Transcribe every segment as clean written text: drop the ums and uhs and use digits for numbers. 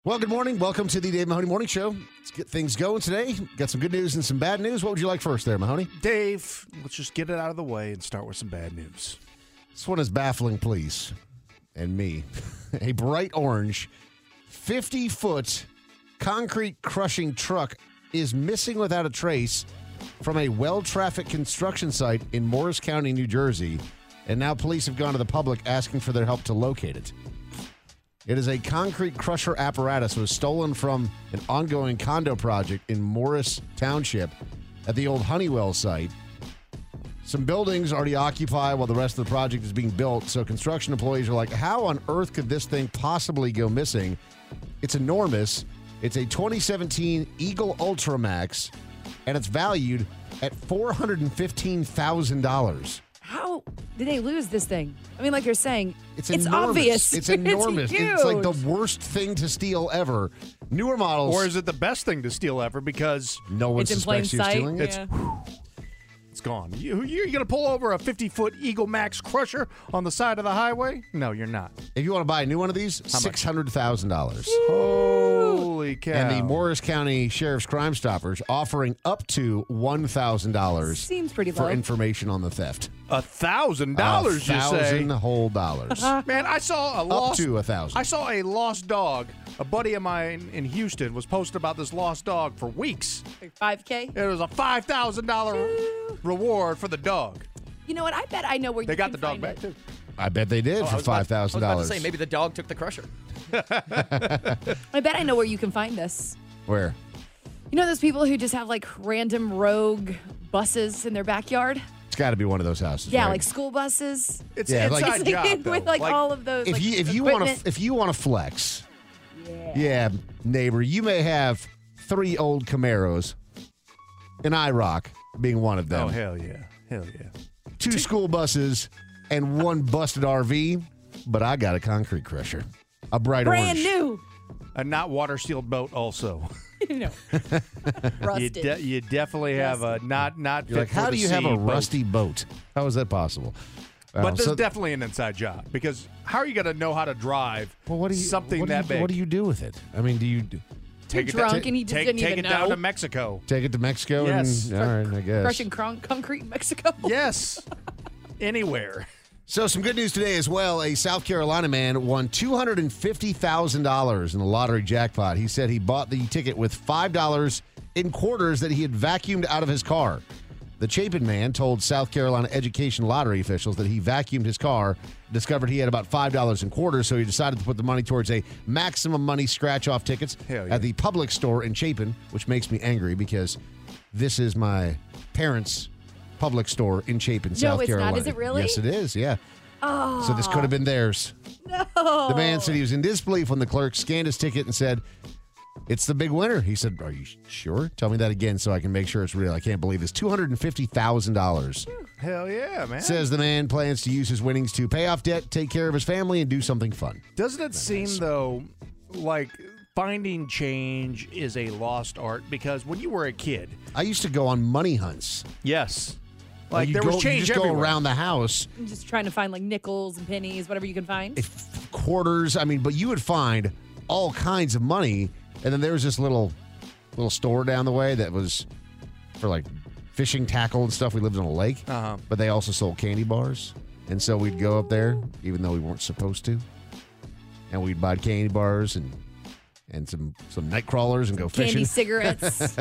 Well, good morning. Welcome to the Dave Mahoney Morning Show. Let's get things going today. Got some good news and some bad news. What would you like first there, Mahoney? Dave, let's just get it out of the way and start with some bad news. This one is baffling police and me. A bright orange, 50-foot concrete crushing truck is missing without a trace from a well-trafficked construction site in Morris County, New Jersey, and now police have gone to the public asking for their help to locate it. It is a concrete crusher apparatus that was stolen from an ongoing condo project in Morris Township at the old Honeywell site. Some buildings already occupy while the rest of the project is being built, so construction employees are like, how on earth could this thing possibly go missing? It's enormous. It's a 2017 Eagle Ultramax, and it's valued at $415,000. How did they lose this thing? I mean, like you're saying, it's enormous. obvious. It's enormous. It's like the worst thing to steal ever. Newer models. Or is it the best thing to steal ever because no one it's in plain suspects you sight? stealing it? It's gone. You're going to pull over a 50-foot Eagle Max crusher on the side of the highway? No, you're not. If you want to buy a new one of these, How much? $600,000. Holy cow. And the Morris County Sheriff's Crime Stoppers offering up to $1,000 Seems pretty low. for information on the theft. $1,000, you say? $1,000 whole dollars. Man, I saw a lost... Up to $1,000. I saw a lost dog. A buddy of mine in Houston was posting about this lost dog for weeks. Like 5K? It was a $5,000 reward for the dog. You know what? I bet I know where They you got can the dog find back, it. too. I bet they did for $5,000. I was about to say, maybe the dog took the crusher. I bet I know where you can find this. Where? You know those people who just have like random rogue buses in their backyard? It's got to be one of those houses. Yeah, right? like school buses. It's Yeah, an like- inside job, though. With like all of those. if like, you want equipment. to flex, Yeah. neighbor, you may have 3 old Camaros, an IROC being one of them. Oh, hell yeah. Hell yeah. 2 school buses and 1 busted RV, but I got a concrete crusher, a bright Brand orange. new. A not water-sealed boat also. No. Rusted. You definitely have a not You're like, fit how for do the you have sea a boat. rusty boat? How is that possible? But this so- is definitely an inside job because how are you going to know how to drive well, what do you, something what do that you, big? What do you do with it? I mean, do you take it drunk down, and he just take, didn't take even it down know. to Mexico? take it to Mexico? Yes. And, all right, I guess. Crushing concrete in Mexico? Yes. Anywhere. So some good news today as well. A South Carolina man won $250,000 in the lottery jackpot. He said he bought the ticket with $5 in quarters that he had vacuumed out of his car. The Chapin man told South Carolina education lottery officials that he vacuumed his car, discovered he had about $5 in quarters, so he decided to put the money towards a maximum money scratch-off tickets Hell yeah. at the Public store in Chapin, which makes me angry because this is my parents' Public store in Chapin, South it's not. Carolina. Is it really? Yes, it is, yeah. Oh. So this could have been theirs. No. The man said he was in disbelief when the clerk scanned his ticket and said, "It's the big winner." He said, "Are you sure? Tell me that again so I can make sure it's real. I can't believe this. $250,000. Hell yeah, man. Says the man plans to use his winnings to pay off debt, take care of his family, and do something fun. Doesn't it seem, though, like finding change is a lost art? Because when you were a kid... I used to go on money hunts. Yes. Like, You there was change You just everywhere. go around the house, I'm just trying to find like nickels and pennies, whatever you can find. quarters. I mean, but you would find all kinds of money. And then there was this little store down the way that was for like fishing tackle and stuff. We lived on a lake, but they also sold candy bars. And so we'd go up there, even though we weren't supposed to. And we'd buy candy bars and some night crawlers and go fishing. Candy cigarettes.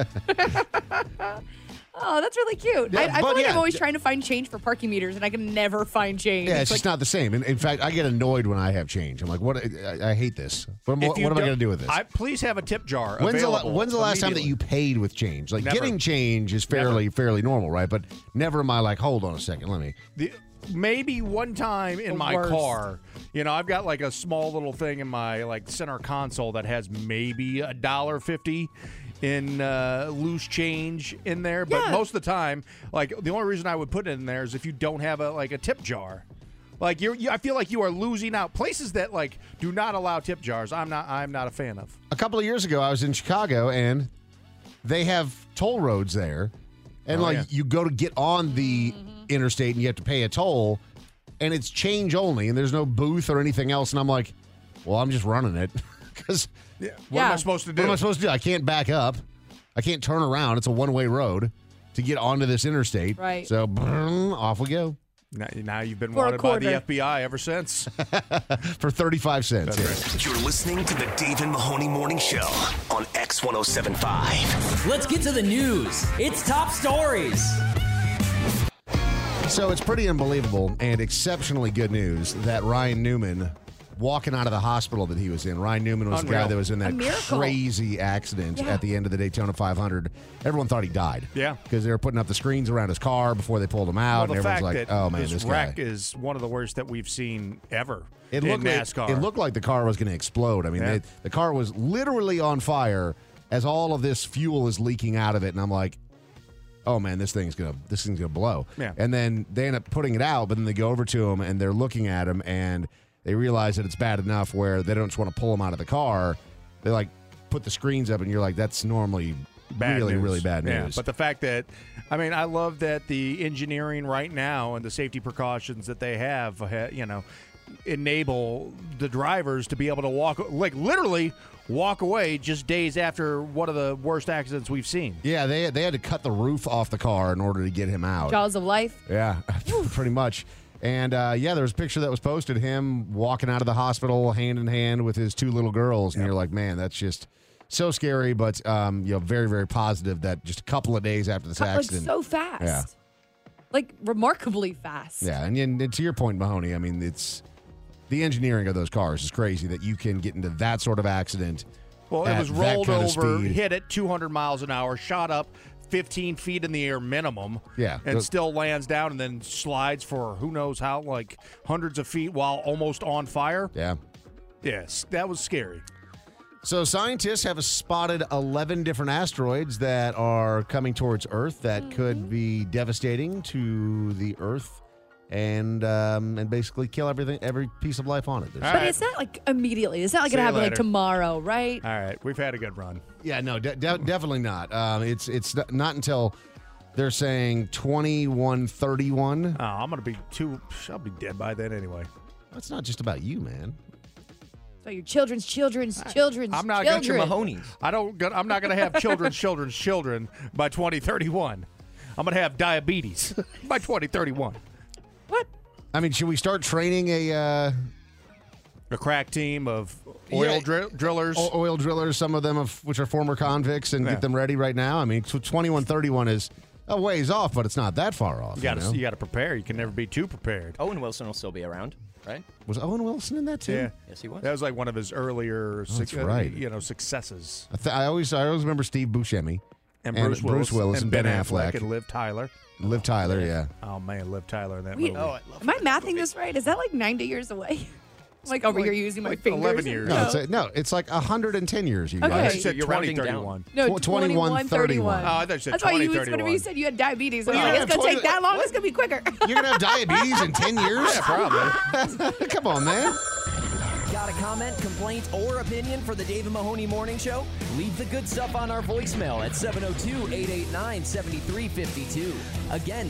Oh, that's really cute. Yeah, I feel but like yeah. I'm always trying to find change for parking meters, and I can never find change. Yeah, it's like, just not the same. In fact, I get annoyed when I have change. I'm like, what? I hate this. What If you am I don't- going to do with this? Please have a tip jar When's available the last time that immediately. you paid with change? Like Never. getting change is fairly normal, right? But never am I like, hold on a second, let me. Maybe one time in The my worst. car, I've got like a small little thing in my like center console that has maybe $1.50 in loose change in there. But Yeah. most of the time, like the only reason I would put it in there is if you don't have a tip jar. Like I feel like you are losing out. Places that like do not allow tip jars, I'm not a fan of. A couple of years ago, I was in Chicago, and they have toll roads there, and Oh, yeah. you go to get on the interstate, and you have to pay a toll, and it's change only, and there's no booth or anything else. And I'm like, well, I'm just running it. Because What am I supposed to do? what am I supposed to do? I can't back up. I can't turn around. It's a one-way road to get onto this interstate. Right. So off we go Now you've been For a wanted by the quarter. FBI ever since. for 35 cents. That's Yeah. You're listening to the Dave and Mahoney Morning Show on X1075. Let's get to the news. It's top stories. So it's pretty unbelievable and exceptionally good news that Ryan Newman, walking out of the hospital that he was in, Ryan Newman was the guy Unreal. that was in that miracle. crazy accident Yeah. at the end of the Daytona 500. Everyone thought he died. Yeah. Because they were putting up the screens around his car before they pulled him out. Well, and the everyone's fact like, that oh, man, this this wreck guy. is one of the worst that we've seen ever It in looked NASCAR. It looked like the car was going to explode. I mean, Yeah. the car was literally on fire as all of this fuel is leaking out of it, and I'm like, oh man, this thing's gonna blow. Yeah. And then they end up putting it out, but then they go over to him and they're looking at him and they realize that it's bad enough where they don't just want to pull him out of the car. They like put the screens up, and you're like, that's normally really, news. really bad Yeah, news. but the fact that, I mean, I love that the engineering right now and the safety precautions that they have, enable the drivers to be able to walk, like literally walk away just days after one of the worst accidents we've seen. yeah, they had to cut the roof off the car in order to get him out. Jaws of life. Yeah, pretty much. And there was a picture that was posted, him walking out of the hospital hand in hand with his two little girls, and you're like, man, that's just so scary, but very, very positive that just a couple of days after this Like accident. so fast. Yeah. Like remarkably fast. Yeah, and to your point, Mahoney, I mean, it's the engineering of those cars is crazy that you can get into that sort of accident. Well, it at was that rolled kind of over, speed. hit at 200 miles an hour, shot up 15 feet in the air minimum. Yeah. And still lands down and then slides for who knows how, like hundreds of feet while almost on fire. Yeah. Yes, that was scary. So scientists have spotted 11 different asteroids that are coming towards Earth that could be devastating to the Earth and basically kill every piece of life on it. There's- All But right. it's not like immediately. It's not like See going to you happen like later. tomorrow, right? All right, we've had a good run. Yeah, no, definitely not. It's not until they're saying 2131. Oh, I'll be dead by then anyway. That's not just about you, man. So your children's I'm not children. Your Mahonies. I'm not going to have children's children by 2031. I'm going to have diabetes by 2031. What? I mean, should we start training a crack team of oil drillers. oil drillers, some of them of which are former convicts, and Yeah. get them ready right now? I mean, 2131 is a ways off, but it's not that far off. You got know? to prepare. You can never be too prepared. Owen Wilson will still be around, right? Was Owen Wilson in that too? Yeah. Yes, he was. That was like one of his earlier that's right. successes. I always remember Steve Buscemi And Bruce Willis and Ben Affleck. and Liv Tyler. Liv Tyler. Yeah. Oh man, Liv Tyler in that Wait, movie. am I mathing this right? Is that like 90 years away? Like over here using my fingers. 11 years. No, it's like 110 years. You Okay. guys. You said You're rounding 2031. No, 2131. Oh, I thought you said That's why you 2031. whenever you said you had diabetes. I was Well, like, yeah, it's going to take that long. It's going to be quicker. You're gonna have diabetes in 10 years? Yeah, probably. Come on, man. Got a comment, complaint, or opinion for the Dave and Mahoney Morning Show? Leave the good stuff on our voicemail at 702-889-7352. Again,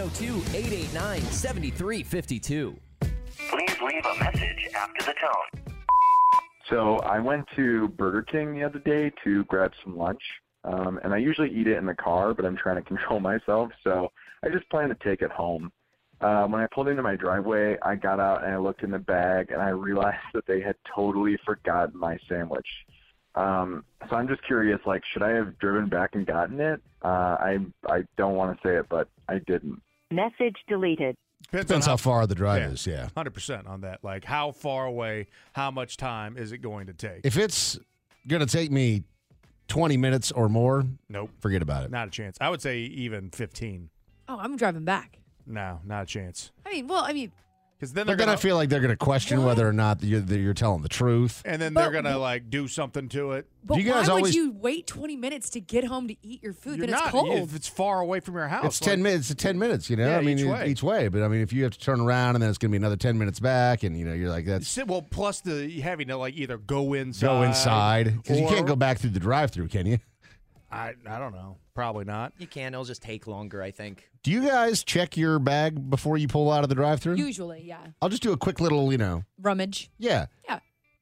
702-889-7352. Please leave a message after the tone. So I went to Burger King the other day to grab some lunch, and I usually eat it in the car, but I'm trying to control myself, so I just plan to take it home. When I pulled into my driveway, I got out and I looked in the bag, and I realized that they had totally forgotten my sandwich. So I'm just curious, like, should I have driven back and gotten it? I don't want to say it, but I didn't. Message deleted. Depends how far the drive is, yeah. 100% on that. Like, how far away, how much time is it going to take? If it's going to take me 20 minutes or more, Nope. forget about it. Not a chance. I would say even 15. Oh, I'm driving back. No, not a chance. I mean, Because then But they're then going I feel like they're going to question whether or not you're telling the truth. and then But- they're going to, like, do something to it. but Do you guys why always- would you wait 20 minutes to get home to eat your food? You're Then it's not, cold. if it's far away from your house. It's 10 minutes. It's 10 minutes, you know? Yeah, I mean, each way. But I mean, if you have to turn around and then it's going to be another 10 minutes back, and, you're like, that's Well, plus the having to, like, either go inside. go inside. Because you or- can't go back through the drive through, can you? I don't know. Probably not. You can. It'll just take longer, I think. Do you guys check your bag before you pull out of the drive through? Usually, yeah. I'll just do a quick little, Rummage. yeah. Yeah.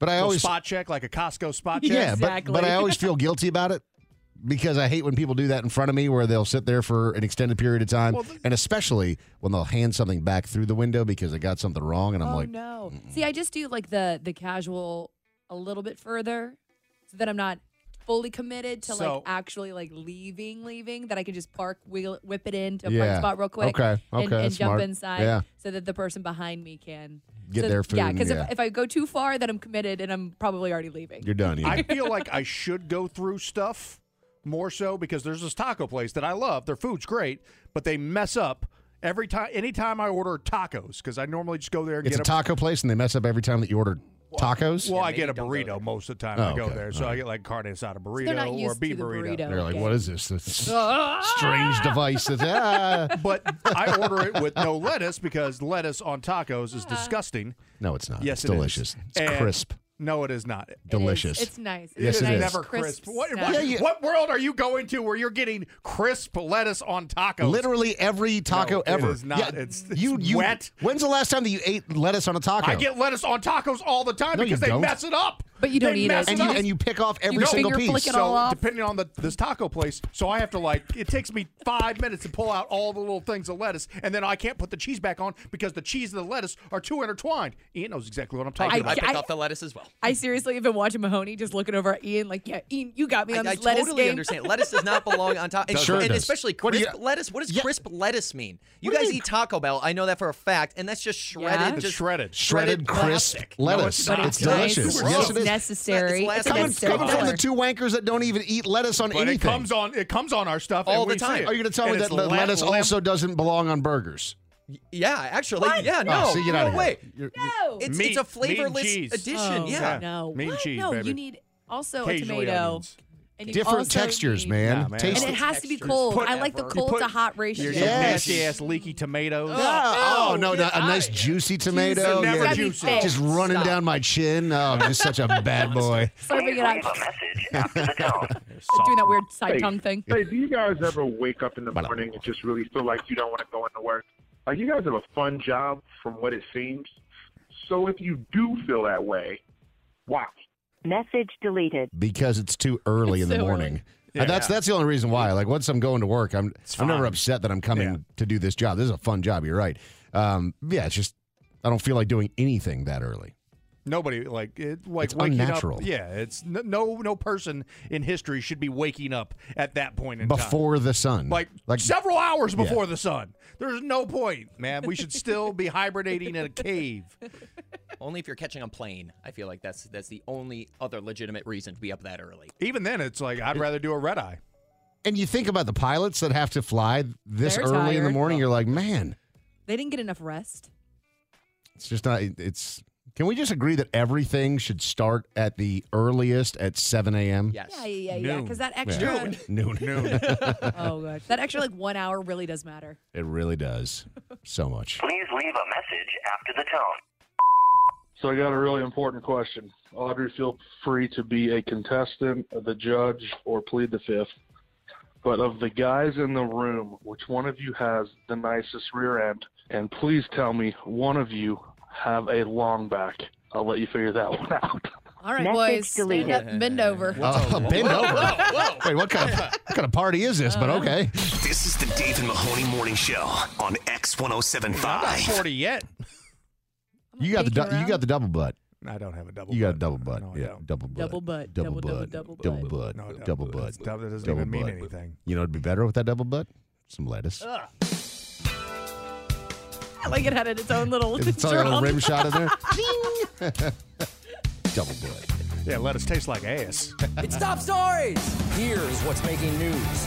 But I always spot check, like a Costco spot check. Yeah, Exactly. but I always feel guilty about it because I hate when people do that in front of me where they'll sit there for an extended period of time. And especially when they'll hand something back through the window because they got something wrong. And I'm like, no. See, I just do like the casual a little bit further so that I'm not fully committed to like actually like leaving, that I can just whip it into a park spot real quick and that's jump smart. inside so that the person behind me can Get their food. Yeah, because if I go too far, then I'm committed and I'm probably already leaving. You're done. Yeah. I feel like I should go through stuff more so because there's this taco place that I love. Their food's great, but they mess up every time. Anytime I order tacos, because I normally just go there and It's get a taco place and they mess up every time that you order tacos. Well, I get a burrito most of the time I go okay. there. So I get like carne asada they're not burrito or used beef to the burrito. They're like, Okay. what is this? This strange device. But I order it with no lettuce because lettuce on tacos is disgusting. No, it's not. Yes, it's delicious. It's And- crisp. No, it is not. Delicious. It's nice. Yes, It's it a is. nice, Never crisp. What snack. what world are you going to where you're getting crisp lettuce on tacos? Literally every taco No, ever. It is not. Yeah, it's you wet. When's the last time that you ate lettuce on a taco? I get lettuce on tacos all the time No, you because they don't. mess it up. But you don't They eat mess it. up. and you pick off every You single finger piece. flick it So all off. depending on this taco place, so I have to it takes me 5 minutes to pull out all the little things of lettuce, and then I can't put the cheese back on because the cheese and the lettuce are too intertwined. Ian knows exactly what I'm talking I about. pick off the lettuce as well. I seriously have been watching Mahoney just looking over at Ian like, yeah, Ian, you got me on I this lettuce totally game. understand. Lettuce does not belong on top. And, Sure it and does. especially What do crisp you- lettuce. What does Yeah. crisp lettuce mean? You What do you guys mean? eat Taco Bell. I know that for a fact. And that's just shredded. Yeah. It's just shredded. Shredded crisp plastic. lettuce. No, it's not. It's nice. delicious. It's Yes, it is. necessary. It's It's a coming- necessary Coming from filler. the two wankers that don't even eat lettuce on But anything. it comes on our stuff All and the we see time. it. Are you going to tell me And that it's lettuce lamb- also doesn't belong on burgers? Yeah, actually. Yeah, no. Oh, see, get out no of here. way. No. It's Meat- a meat and flavorless cheese. addition. Oh, Yeah. No. Meat and What? cheese, No, baby. you need also a Occasionally tomato. onions. And you Different also textures, need- man. Yeah, man. Taste And it it. has to be Textures. cold. Put- I like the you cold put- to hot ratio. Your Yes. nasty ass leaky tomatoes. Oh, no, get a outta nice here. juicy tomato. Never Gotta be juicy. thick. Just running Stop. down my chin. Oh, I'm just such a bad boy. Slurping it out. Leave a message after the tone. Doing that weird side tongue thing. Hey, do you guys ever wake up in the morning and just really feel like you don't want to go into work? Like, you guys have a fun job from what it seems. So if you do feel that way, why? Message deleted. Because it's too early in the so morning. early. And Yeah. that's the only reason why. Like once I'm going to work, I'm never fine. upset that I'm coming Yeah. to do this job. This is a fun job. You're right. Yeah, it's just I don't feel like doing anything that early. Nobody like it. Like It's waking unnatural. up. Yeah, it's no person in history should be waking up at that point in time. Before the sun. Like several hours before the sun. There's no point, man. We should still be hibernating in a cave. Only if you're catching a plane. I feel like that's the only other legitimate reason to be up that early. Even then, it's like I'd rather do a red eye. And you think about the pilots that have to fly this They're early in the tired. morning, you're like, man, They didn't get enough rest. it's just not it's can we just agree that everything should start at the earliest at 7 a.m.? Yes. Yeah. Noon. Because that extra. Noon. Oh gosh, that extra like 1 hour really does matter. It really does. So much. Please leave a message after the tone. So I got a really important question. Audrey, feel free to be a contestant, the judge, or plead the fifth. But of the guys in the room, which one of you has the nicest rear end? And please tell me one of you have a long back. I'll let you figure that one out. All right, Message boys, stand deleted. up and bend over. Bend over. Wait, what kind of party is this? But okay. This is the Dave and Mahoney Morning Show on I'm not X1075. 40 yet. You got the double butt. I don't have a double. You got a butt. double butt. No, I yeah, don't. double butt. Double butt. Double Double, butt. double, Double double butt. No, Double butt. That doesn't Double even mean butt. anything. You know what'd be better with that double butt? Some lettuce. I like it had its own little It's got a little drum. rim shot in there. Double butt. Yeah, lettuce tastes like ass. It's top stories. Here's what's making news.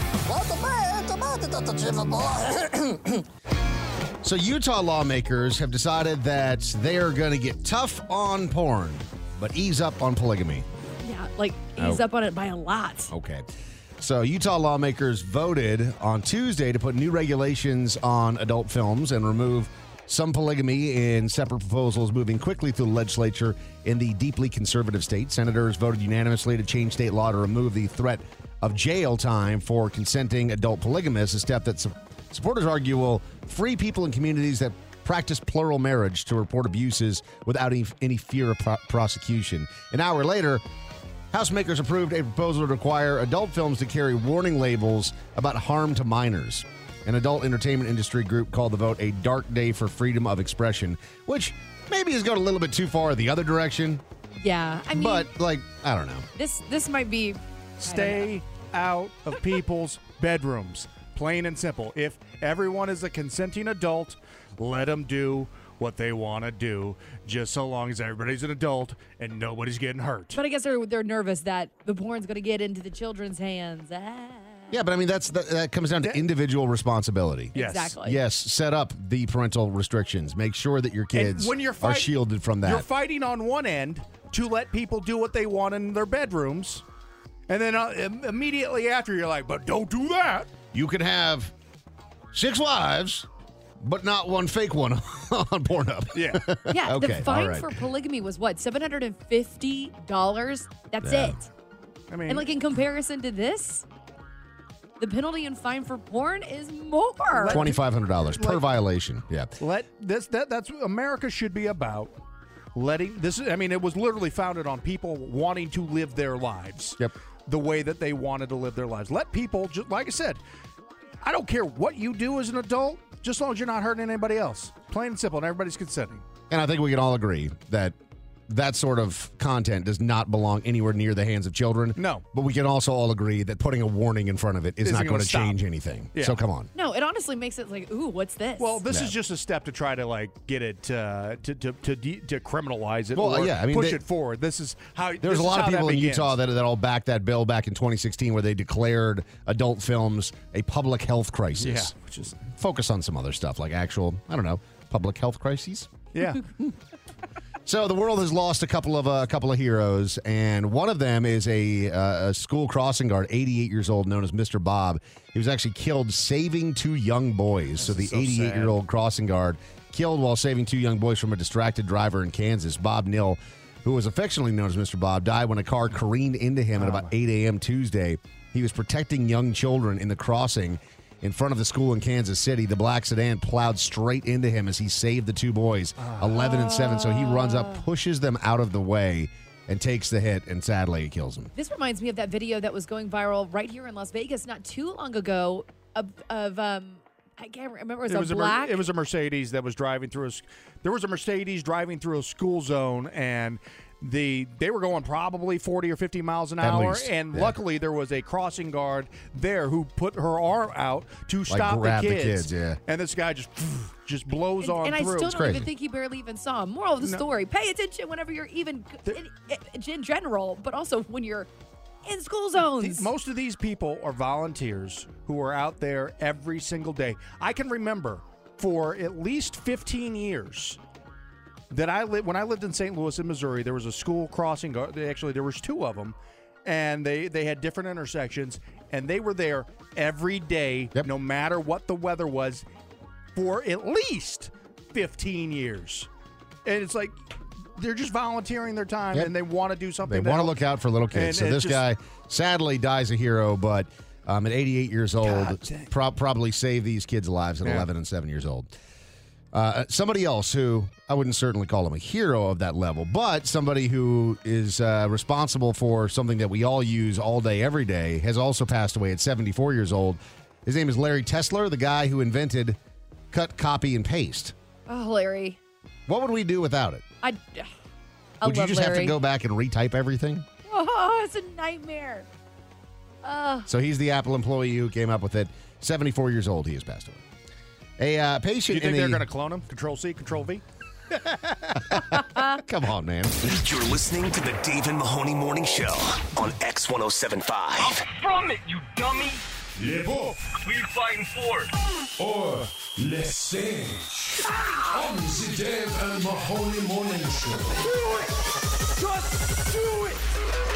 So Utah lawmakers have decided that they are going to get tough on porn, but ease up on polygamy. Yeah, like ease up on it by a lot. Okay. So Utah lawmakers voted on Tuesday to put new regulations on adult films and remove some polygamy in separate proposals moving quickly through the legislature in the deeply conservative state. Senators voted unanimously to change state law to remove the threat of jail time for consenting adult polygamists, a step that supporters argue will free people in communities that practice plural marriage to report abuses without any fear of prosecution. An hour later, House makers approved a proposal to require adult films to carry warning labels about harm to minors. An adult entertainment industry group called the vote a dark day for freedom of expression, which maybe has gone a little bit too far the other direction. Yeah, I mean, But, I don't know. this might be... Stay out of people's bedrooms. Plain and simple. If everyone is a consenting adult, let them do what they want to do, just so long as everybody's an adult and nobody's getting hurt. But I guess they're nervous that the porn's going to get into the children's hands. Yeah, but I mean, that comes down to individual responsibility. Yes. Exactly. Yes, set up the parental restrictions. Make sure that your kids are shielded from that. You're fighting on one end to let people do what they want in their bedrooms, and then immediately after you're like, but don't do that. You can have 6 wives, but not one fake one on Pornhub. Yeah. Yeah, Okay, the fine all right. for polygamy was what, $750? That's Yeah. it. I mean, And in comparison to this, the penalty and fine for porn is more. $2,500 per violation. Yeah. that's what America should be about. Letting this. I mean, it was literally founded on people wanting to live their lives. Yep. The way that they wanted to live their lives. Let people, just like I said, I don't care what you do as an adult, just as long as you're not hurting anybody else. Plain and simple, and everybody's consenting. And I think we can all agree that that sort of content does not belong anywhere near the hands of children. No. But we can also all agree that putting a warning in front of it is Isn't not going gonna to stop. change anything. Yeah. So come on. No, it honestly makes it like, ooh, what's this? Well, this Yeah. is just a step to try to get it to criminalize it. Well, or yeah, I mean, push it forward. This is how. There's a lot of people in begins. Utah that all backed that bill back in 2016 where they declared adult films a public health crisis. Yeah, which is Focus on some other stuff like actual, I don't know, public health crises. yeah. So the world has lost a couple of heroes, and one of them is a school crossing guard, 88 years old, known as Mr. Bob. He was actually killed saving 2 young boys. So the 88-year-old crossing guard killed while saving 2 young boys from a distracted driver in Kansas. Bob Nill, who was affectionately known as Mr. Bob, died when a car careened into him at about 8 a.m. Tuesday. He was protecting young children in the crossing in front of the school in Kansas City. The black sedan plowed straight into him as he saved the 2 boys, 11 and 7. So he runs up, pushes them out of the way, and takes the hit, and sadly, it kills him. This reminds me of that video that was going viral right here in Las Vegas not too long ago of I can't remember. It was a black. It was a Mercedes that was driving through There was a Mercedes driving through a school zone, and they were going probably 40 or 50 miles an hour, least, and yeah. luckily there was a crossing guard there who put her arm out to stop grab the the kids. kids, yeah. And this guy just blows on and I through. still don't crazy. even think he barely even saw him. Moral of the story: pay attention whenever you're even in general, but also when you're in school zones. Most of these people are volunteers who are out there every single day. I can remember for at least 15 years that when I lived in St. Louis in Missouri, there was a school crossing guard. Actually, there was 2 of them, and they had different intersections, and they were there every day, no matter what the weather was, for at least 15 years. And it's like they're just volunteering their time, and they want to do something. They want to look out for little kids. So this guy sadly dies a hero, but at 88 years old, probably saved these kids' lives at 11 and 7 years old. Somebody else who I wouldn't certainly call him a hero of that level, but somebody who is responsible for something that we all use all day, every day, has also passed away at 74 years old. His name is Larry Tesler, the guy who invented cut, copy, and paste. Oh, Larry. What would we do without it? I Would you love just have to Larry. go back and retype everything? Oh, it's a nightmare. So he's the Apple employee who came up with it. 74 years old, he has passed away. A patient Do you think in they're the... going to clone him? Control-C, Control-V? Come on, man. You're listening to the Dave and Mahoney Morning Show on X1075. From it, you dummy! Les Beaufs. Who you fighting for? Or Les Sages. On the Dave and Mahoney Morning Show. Do it! Just do it!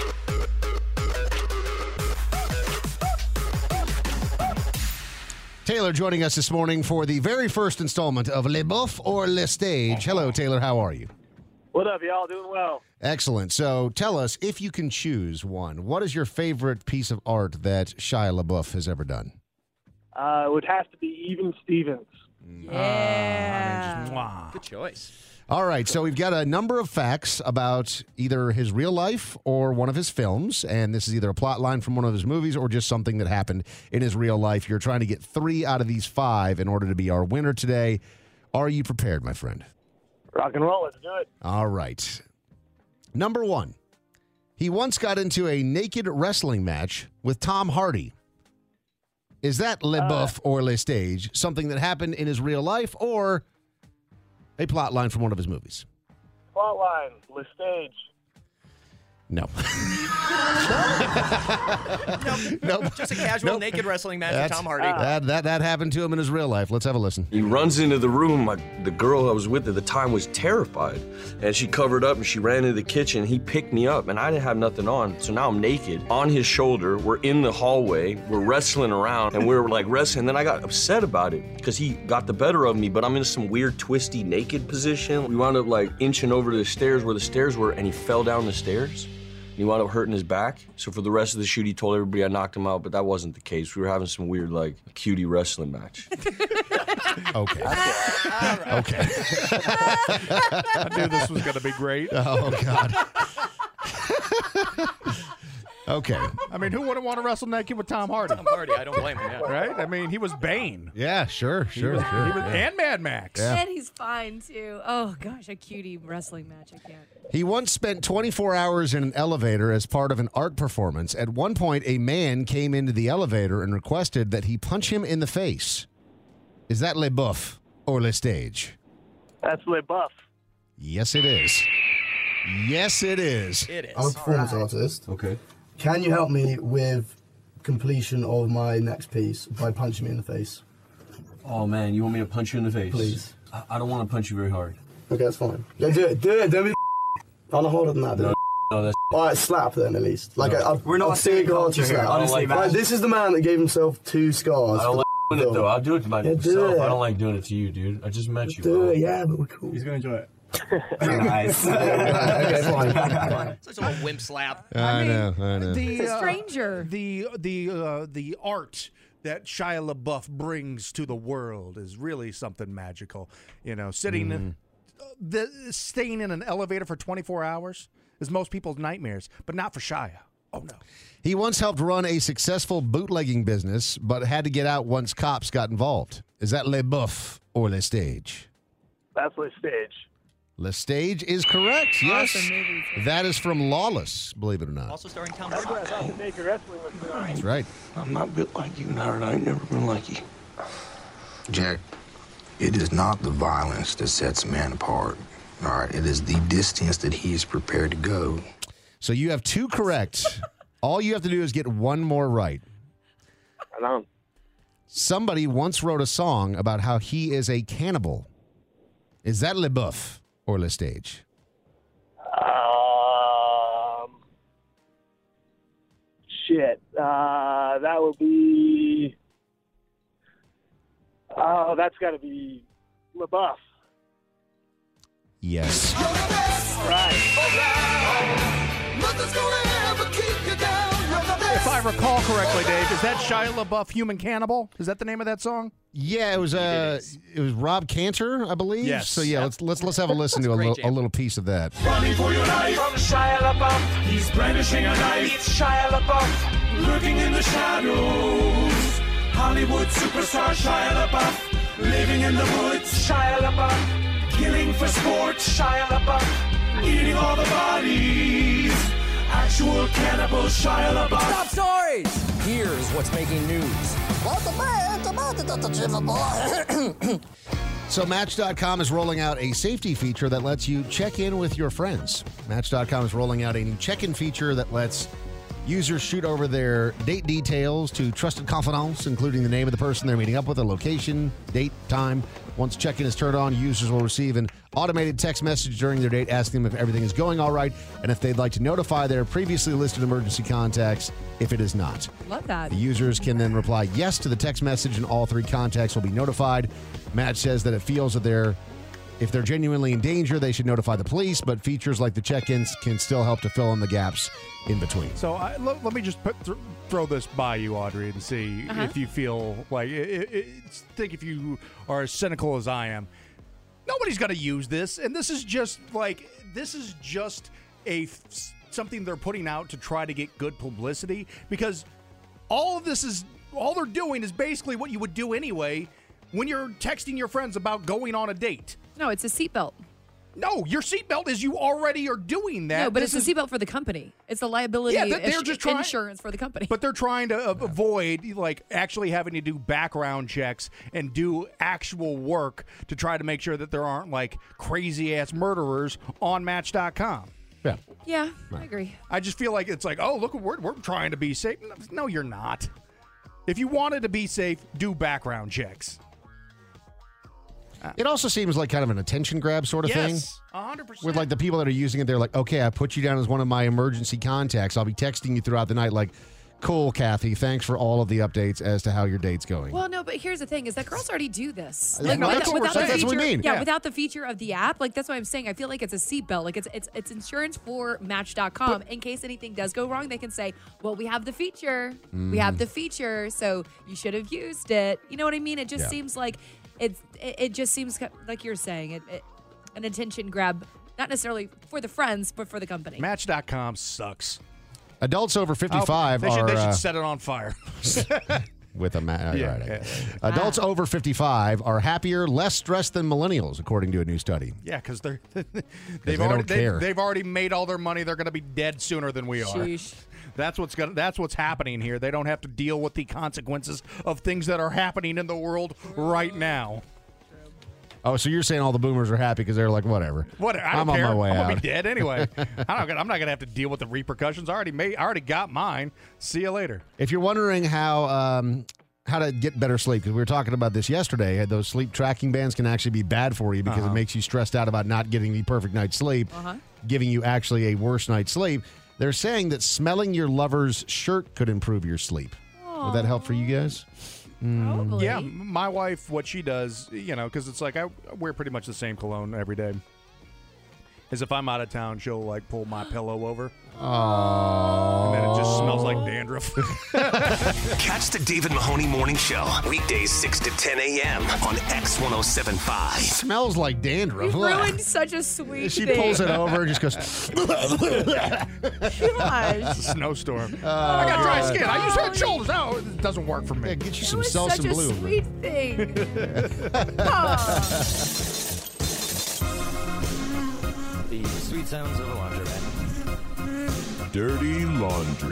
Taylor joining us this morning for the very first installment of Le Boeuf or Le Stage. Hello, Taylor. How are you? What up, y'all? Doing well. Excellent. So tell us, if you can choose one, what is your favorite piece of art that Shia LaBeouf has ever done? It would have to be Even Stevens. Yeah. Good choice. All right, so we've got a number of facts about either his real life or one of his films, and this is either a plot line from one of his movies or just something that happened in his real life. You're trying to get 3 out of these 5 in order to be our winner today. Are you prepared, my friend? Rock and roll. Let's do it. All right. Number 1. He once got into a naked wrestling match with Tom Hardy. Is that Le Boeuf or Le Stage, something that happened in his real life, or a plot line from one of his movies? Plotline. Le Stage. No. Nope. Just a casual naked wrestling match with Tom Hardy. That happened to him in his real life. Let's have a listen. He runs into the room. The girl I was with at the time was terrified. And she covered up and she ran into the kitchen. He picked me up and I didn't have nothing on. So now I'm naked on his shoulder. We're in the hallway. We're wrestling around and we're like wrestling. And then I got upset about it because he got the better of me, but I'm in some weird twisty naked position. We wound up like inching over to the stairs where the stairs were and he fell down the stairs. He wound up hurting his back. So for the rest of the shoot, he told everybody I knocked him out, but that wasn't the case. We were having some weird, like, cutie wrestling match. Okay. Okay. I knew this was going to be great. Oh, God. Okay. I mean, who wouldn't want to wrestle naked with Tom Hardy? Tom Hardy, I don't blame him. Yeah. Right? I mean, he was Bane. Yeah, sure. And Mad Max. Yeah. And he's fine, too. Oh, gosh, a cutie wrestling match. I can't. He once spent 24 hours in an elevator as part of an art performance. At one point, a man came into the elevator and requested that he punch him in the face. Is that Le Boeuf or Le Stage? That's Le Boeuf. Yes, it is. Yes, it is. It is. I'm a performance artist. Okay. Can you help me with completion of my next piece by punching me in the face? Oh, man, you want me to punch you in the face? Please. I don't want to punch you very hard. Okay, that's fine. Yeah, do it. Don't be on a harder than that, dude. No, that's... All right, slap then, at least. Like, No. we're not seeing culture here. Honestly, right, this is the man that gave himself 2 scars. I don't like doing it, though. I'll do it to myself. do it. I don't like doing it to you, dude. I just met you, Do bro. it, yeah, but we're cool. He's going to enjoy it. Nice. Okay, fine. Such a little wimp slap. I know. It's a stranger. The art that Shia LaBeouf brings to the world is really something magical. You know, staying in an elevator for 24 hours is most people's nightmares, but not for Shia. Oh, no. He once helped run a successful bootlegging business, but had to get out once cops got involved. Is that Le Boeuf or Le Stage? That's Le Stage. Le Stage is correct. Yes. Awesome movie. That is from Lawless, believe it or not. Also starring Tom That's Hardy. what I thought the naked wrestling was doing. That's right. I'm not built like you, Nard. I ain't never been like you. Jack, it is not the violence that sets a man apart. All right, it is the distance that he is prepared to go. So you have 2 correct. All you have to do is get 1 more right. I know. Somebody once wrote a song about how he is a cannibal. Is that Le Boeuf or Le Stage? Shit. That would be. Oh, that's got to be Le Boeuf. Yes. All right. If I recall correctly, Dave, is that Shia LaBeouf, Human Cannibal? Is that the name of that song? Yeah, it was Rob Cantor, I believe. Yes. So yeah, let's have a listen to a little piece of that. Running for your life from Shia LaBeouf. He's brandishing a knife. It's Shia LaBeouf. Lurking in the shadows. Hollywood superstar Shia LaBeouf. Living in the woods. Shia LaBeouf. Killing for sport. Shia LaBeouf. Eating all the bodies. Actual cannibal Shia LaBeouf. Top stories. Here's what's making news. So Match.com is rolling out a safety feature that lets you check in with your friends. Match.com is rolling out a new check-in feature that lets users shoot over their date details to trusted confidants, including the name of the person they're meeting up with, a location, date, time. Once check-in is turned on, users will receive an automated text message during their date asking them if everything is going all right and if they'd like to notify their previously listed emergency contacts if it is not. Love that. The users can then reply yes to the text message and all 3 contacts will be notified. Match says that it feels that if they're genuinely in danger, they should notify the police, but features like the check-ins can still help to fill in the gaps in between. So let me just throw this by you, Audrey, and see if you feel like think if you are as cynical as I am. Nobody's going to use this, and this is just something they're putting out to try to get good publicity, because all they're doing is basically what you would do anyway when you're texting your friends about going on a date. No, it's a seatbelt. No, your seatbelt is you already are doing that. No, but it's a seatbelt for the company. It's the liability insurance for the company. But they're trying to avoid like actually having to do background checks and do actual work to try to make sure that there aren't like crazy-ass murderers on Match.com. Yeah. Yeah, I agree. I just feel like it's like, oh, look, we're trying to be safe. No, you're not. If you wanted to be safe, do background checks. It also seems like kind of an attention grab sort of thing. Yes, 100%. With like the people that are using it, they're like, okay, I put you down as one of my emergency contacts. I'll be texting you throughout the night like, cool, Kathy, thanks for all of the updates as to how your date's going. Well, no, but here's the thing is that girls already do this. Yeah, no, that's what we're saying. That's what we mean. Yeah, without the feature of the app. Like, that's what I'm saying. I feel like it's a seatbelt. Like, it's insurance for Match.com. In case anything does go wrong, they can say, well, we have the feature. We have the feature, so you should have used it. You know what I mean? It just seems like it just seems like you're saying an attention grab, not necessarily for the friends, but for the company. Match.com sucks. Adults over 55 they should set it on fire. With a Adults over 55 are happier, less stressed than millennials, according to a new study. Yeah, because they've already made all their money. They're going to be dead sooner than we are. Sheesh. That's what's happening here. They don't have to deal with the consequences of things that are happening in the world right now. Oh, so you're saying all the boomers are happy because they're like, whatever. I don't care. On my way I'm out. gonna be dead anyway. I'm not gonna have to deal with the repercussions. I already got mine. See you later. If you're wondering how to get better sleep, because we were talking about this yesterday, those sleep tracking bands can actually be bad for you because it makes you stressed out about not getting the perfect night's sleep, giving you actually a worse night's sleep. They're saying that smelling your lover's shirt could improve your sleep. Would that help for you guys? Probably. Yeah, my wife, what she does, because it's like I wear pretty much the same cologne every day. Is if I'm out of town, she'll like pull my pillow over. Oh. And then it just smells like dandruff. Catch the David Mahoney Morning Show. Weekdays 6 to 10 a.m. on X1075. Smells like dandruff. You ruined such a sweet She thing. pulls it over and just goes. Gosh. It's a snowstorm. I got dry skin. I use Head & Shoulders. No, it doesn't work for me. Yeah, get you some It was Selsun such a Blue. sweet thing. The sweet sounds of a laundromat. Dirty Laundry.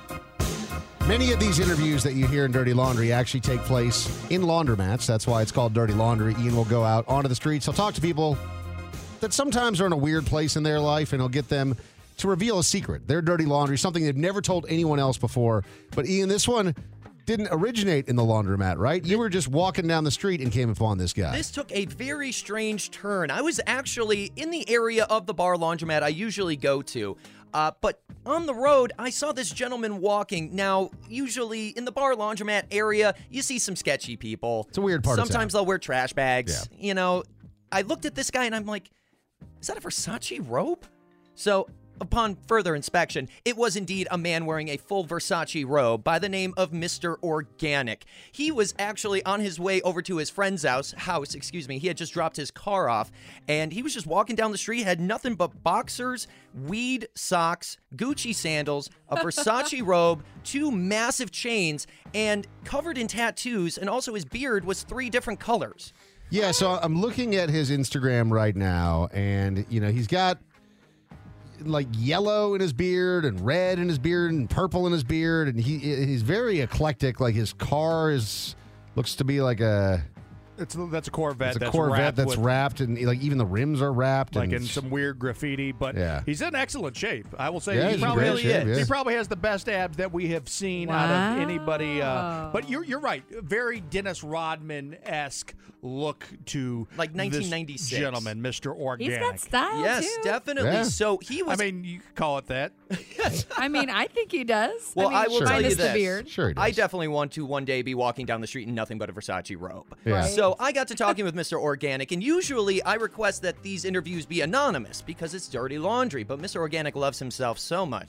Many of these interviews that you hear in Dirty Laundry actually take place in laundromats. That's why it's called Dirty Laundry. Ian will go out onto the streets. He'll talk to people that sometimes are in a weird place in their life, and he'll get them to reveal a secret. Their dirty laundry, something they've never told anyone else before. But Ian, this one didn't originate in the laundromat, right? You were just walking down the street and came upon this guy. This took a very strange turn. I was actually in the area of the bar laundromat I usually go to. But on the road, I saw this gentleman walking. Now, usually in the bar laundromat area, you see some sketchy people. It's a weird part of Sometimes town. they'll wear trash bags. Yeah. You know, I looked at this guy and I'm like, is that a Versace robe? So upon further inspection, it was indeed a man wearing a full Versace robe by the name of Mr. Organic. He was actually on his way over to his friend's house. He had just dropped his car off, and he was just walking down the street, had nothing but boxers, weed socks, Gucci sandals, a Versace robe, 2 massive chains, and covered in tattoos, and also his beard was 3 different colors. Yeah, so I'm looking at his Instagram right now, and, he's got like yellow in his beard and red in his beard and purple in his beard, and he's very eclectic. Like his car looks to be like that's a Corvette. It's a Corvette that's wrapped, and like even the rims are wrapped, like and in some weird graffiti. But he's in excellent shape. I will say he probably He probably has the best abs that we have seen out of anybody. But you're right. Very Dennis Rodman-esque look to like 1996 this gentleman, Mr. Organic. He's got style, yes, too. definitely. Yeah. So he was. I mean, you could call it that. I mean, I think he does. Well, I will tell you minus this. the beard. Sure he does. I definitely want to one day be walking down the street in nothing but a Versace robe. Yeah. Right. So I got to talking with Mr. Organic, and usually I request that these interviews be anonymous because it's dirty laundry, but Mr. Organic loves himself so much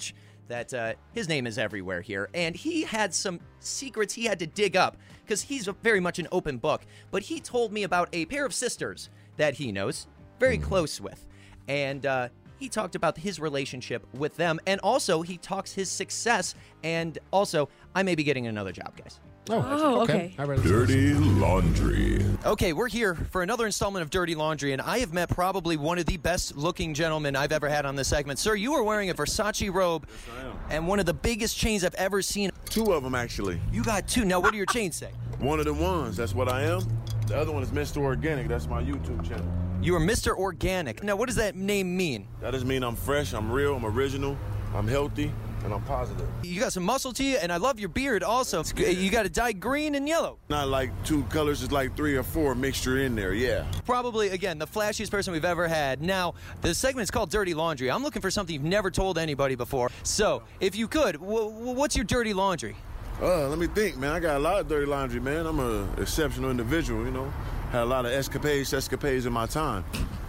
that his name is everywhere here, and he had some secrets he had to dig up because he's very much an open book. But he told me about a pair of sisters that he knows very close with, and he talked about his relationship with them, and also he talks his success, and also I may be getting another job, guys. Oh, okay. Dirty Laundry. Okay, we're here for another installment of Dirty Laundry, and I have met probably one of the best-looking gentlemen I've ever had on this segment. Sir, you are wearing a Versace robe and one of the biggest chains I've ever seen. 2 of them, actually. You got 2. Now, what do your chains say? One of the ones, that's what I am. The other one is Mr. Organic. That's my YouTube channel. You are Mr. Organic. Now, what does that name mean? That just mean I'm fresh, I'm real, I'm original, I'm healthy, and I'm positive. You got some muscle to you, and I love your beard also. You got it dyed green and yellow. Not like 2 colors, it's like 3 or 4 mixture in there, yeah. Probably, again, the flashiest person we've ever had. Now, the segment is called Dirty Laundry. I'm looking for something you've never told anybody before. So, if you could, what's your dirty laundry? Let me think, man. I got a lot of dirty laundry, man. I'm an exceptional individual, you know. Had a lot of escapades in my time.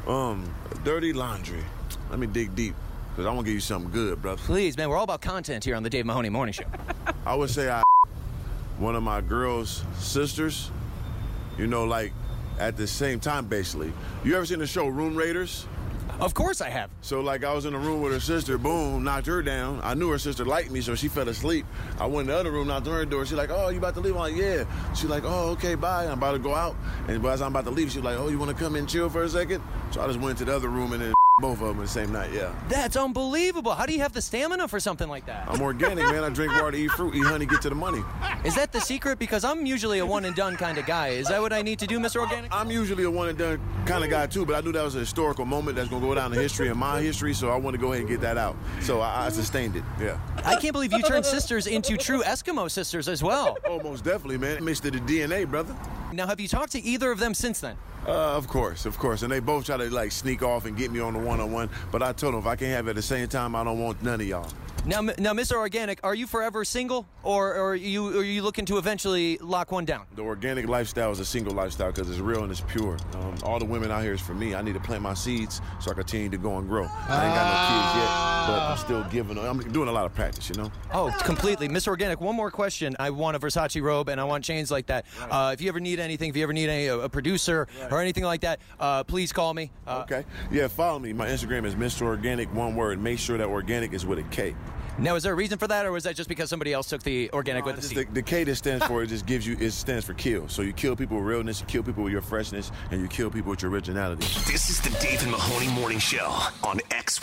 Dirty laundry. Let me dig deep, because I want to give you something good, brother. Please, man. We're all about content here on the Dave Mahoney Morning Show. I would say one of my girl's sisters, you know, like at the same time, basically. You ever seen the show Room Raiders? Of course I have. So, like, I was in a room with her sister, boom, knocked her down. I knew her sister liked me, so she fell asleep. I went in the other room, knocked on her door. She's like, oh, you about to leave? I'm like, yeah. She's like, oh, okay, bye. I'm about to go out. And as I'm about to leave, she's like, oh, you want to come in and chill for a second? So I just went to the other room and then both of them the same night, yeah. That's unbelievable. How do you have the stamina for something like that? I'm organic, man. I drink water, eat fruit, eat honey, get to the money. Is that the secret? Because I'm usually a one-and-done kind of guy. Is that what I need to do, Mr. Organic? I'm usually a one-and-done kind of guy, too, but I knew that was a historical moment that's going to go down in history and my history, so I want to go ahead and get that out. So I sustained it, yeah. I can't believe you turned sisters into true Eskimo sisters as well. Oh, most definitely, man. Mixed to the DNA, brother. Now, have you talked to either of them since then? Of course. And they both try to, like, sneak off and get me on the one-on-one, but I told them if I can't have it at the same time, I don't want none of y'all. Now, Mr. Organic, are you forever single, or are you looking to eventually lock one down? The organic lifestyle is a single lifestyle because it's real and it's pure. All the women out here is for me. I need to plant my seeds so I continue to go and grow. I ain't got no kids yet, but I'm still giving. I'm doing a lot of practice, you know? Oh, completely. Mr. Organic, one more question. I want a Versace robe and I want chains like that. Right. If you ever need anything, if you ever need a producer or anything like that, please call me. Okay. Yeah, follow me. My Instagram is Mr. Organic, one word. Make sure that organic is with a K. Now, is there a reason for that, or was that just because somebody else took the organic with the C? The K that stands for, it stands for kill. So you kill people with realness, you kill people with your freshness, and you kill people with your originality. This is the Dave and Mahoney Morning Show on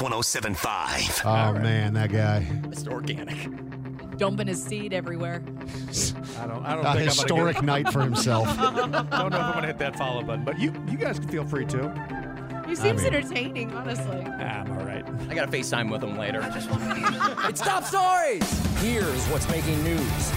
X1075. Oh, man, that guy. Mr. Organic. Dumping his seed everywhere. I don't a think historic night for himself. Don't know if I'm going to hit that follow button, but you guys can feel free to. He seems entertaining, honestly. I'm all right. I got to FaceTime with him later. It's Top Stories. Here's what's making news.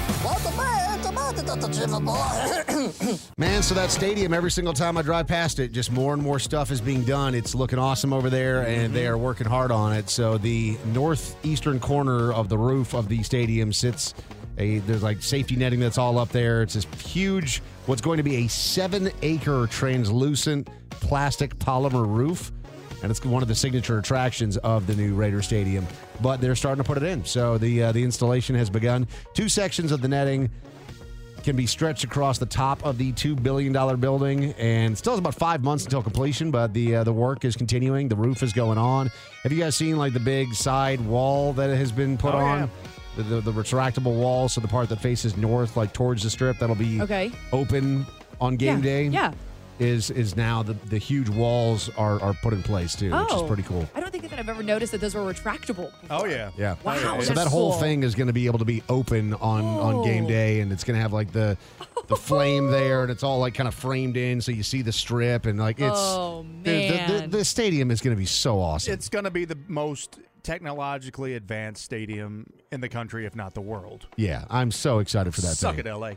Man, so that stadium, every single time I drive past it, just more and more stuff is being done. It's looking awesome over there, and they are working hard on it. So the northeastern corner of the roof of the stadium sits there's like safety netting that's all up there. It's this huge, what's going to be a 7-acre translucent plastic polymer roof. And it's one of the signature attractions of the new Raider Stadium. But they're starting to put it in. So the installation has begun. 2 sections of the netting can be stretched across the top of the $2 billion building. And still has about 5 months until completion, but the work is continuing. The roof is going on. Have you guys seen like the big side wall that has been put on? Yeah. The retractable wall, so the part that faces north, like towards the strip, that'll be open on game day. Yeah. Is now the huge walls are put in place too, which is pretty cool. I don't think that I've ever noticed that those were retractable before. Oh yeah. Yeah. Wow. So that whole thing is going to be able to be open on game day, and it's going to have like the flame there, and it's all like kind of framed in, so you see the strip, and like it's. Oh man. The stadium is going to be so awesome. It's going to be the most technologically advanced stadium in the country, if not the world. Yeah, I'm so excited for that. Suck it, LA.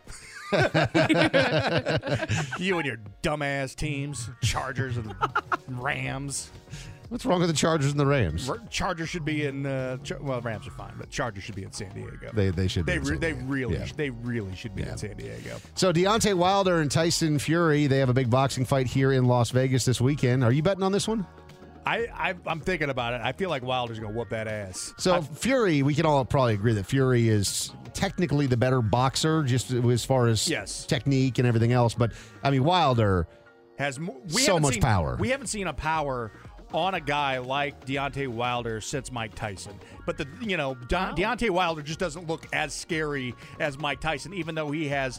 You and your dumbass teams, Chargers and Rams. What's wrong with the Chargers and the Rams? Chargers should be in. Rams are fine, but Chargers should be in San Diego. They should. They really should be in San Diego. So Deontay Wilder and Tyson Fury, they have a big boxing fight here in Las Vegas this weekend. Are you betting on this one? I'm thinking about it. I feel like Wilder's going to whoop that ass. So Fury, we can all probably agree that Fury is technically the better boxer, just as far as technique and everything else. But I mean, Wilder has so much power. We haven't seen a power on a guy like Deontay Wilder since Mike Tyson. But Deontay Wilder just doesn't look as scary as Mike Tyson, even though he has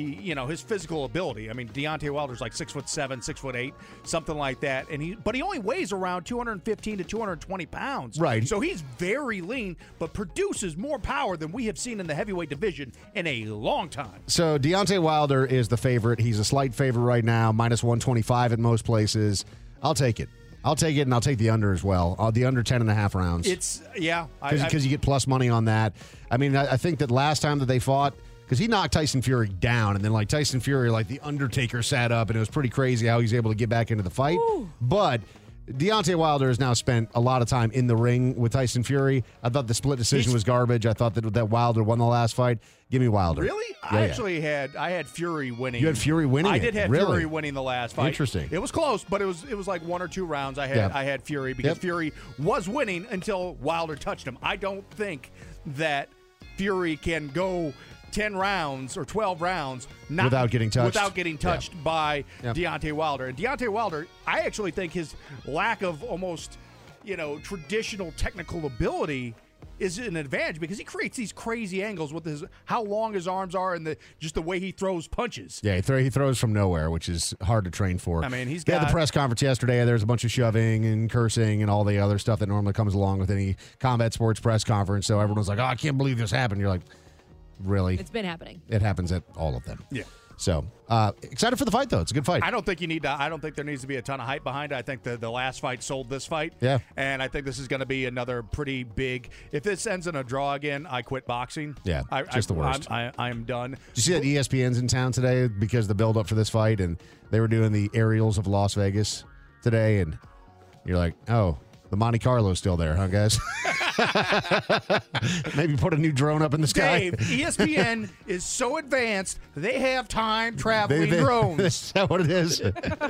his physical ability. I mean, Deontay Wilder's like 6'7", 6'8", something like that, but he only weighs around 215 to 220 pounds. Right. So he's very lean, but produces more power than we have seen in the heavyweight division in a long time. So Deontay Wilder is the favorite. He's a slight favorite right now, minus 125 at most places. I'll take it. I'll take it, and I'll take the under as well. The under 10.5 rounds. Because you get plus money on that. I mean, I think that last time that they fought, because he knocked Tyson Fury down, and then like Tyson Fury, like the Undertaker sat up, and it was pretty crazy how he's able to get back into the fight. Ooh. But Deontay Wilder has now spent a lot of time in the ring with Tyson Fury. I thought the split decision was garbage. I thought that Wilder won the last fight. Give me Wilder. Really? Yeah, I had Fury winning. You had Fury winning? I did have Fury winning the last fight. Interesting. It was close, but it was like 1 or 2 rounds. I had Fury because Fury was winning until Wilder touched him. I don't think that Fury can go 10 rounds or 12 rounds without getting touched. By Deontay Wilder. And Deontay Wilder, I actually think his lack of almost, traditional technical ability is an advantage because he creates these crazy angles with how long his arms are and just the way he throws punches. Yeah, he throws from nowhere, which is hard to train for. I mean, he had the press conference yesterday. There's a bunch of shoving and cursing and all the other stuff that normally comes along with any combat sports press conference. So everyone's like, "Oh, I can't believe this happened." You're like, really? It's been happening. It happens at all of them. Yeah. So excited for the fight, though. It's a good fight. I don't think there needs to be a ton of hype behind it. I think the last fight sold this fight. Yeah. And I think this is going to be another pretty big. If this ends in a draw again, I quit boxing. Yeah. Just the worst. I'm done. Did you see that ESPN's in town today because the build up for this fight, and they were doing the aerials of Las Vegas today, and you're like, oh. The Monte Carlo's still there, huh, guys? Maybe put a new drone up in the sky. Dave, ESPN is so advanced, they have time traveling drones. Is that what it is?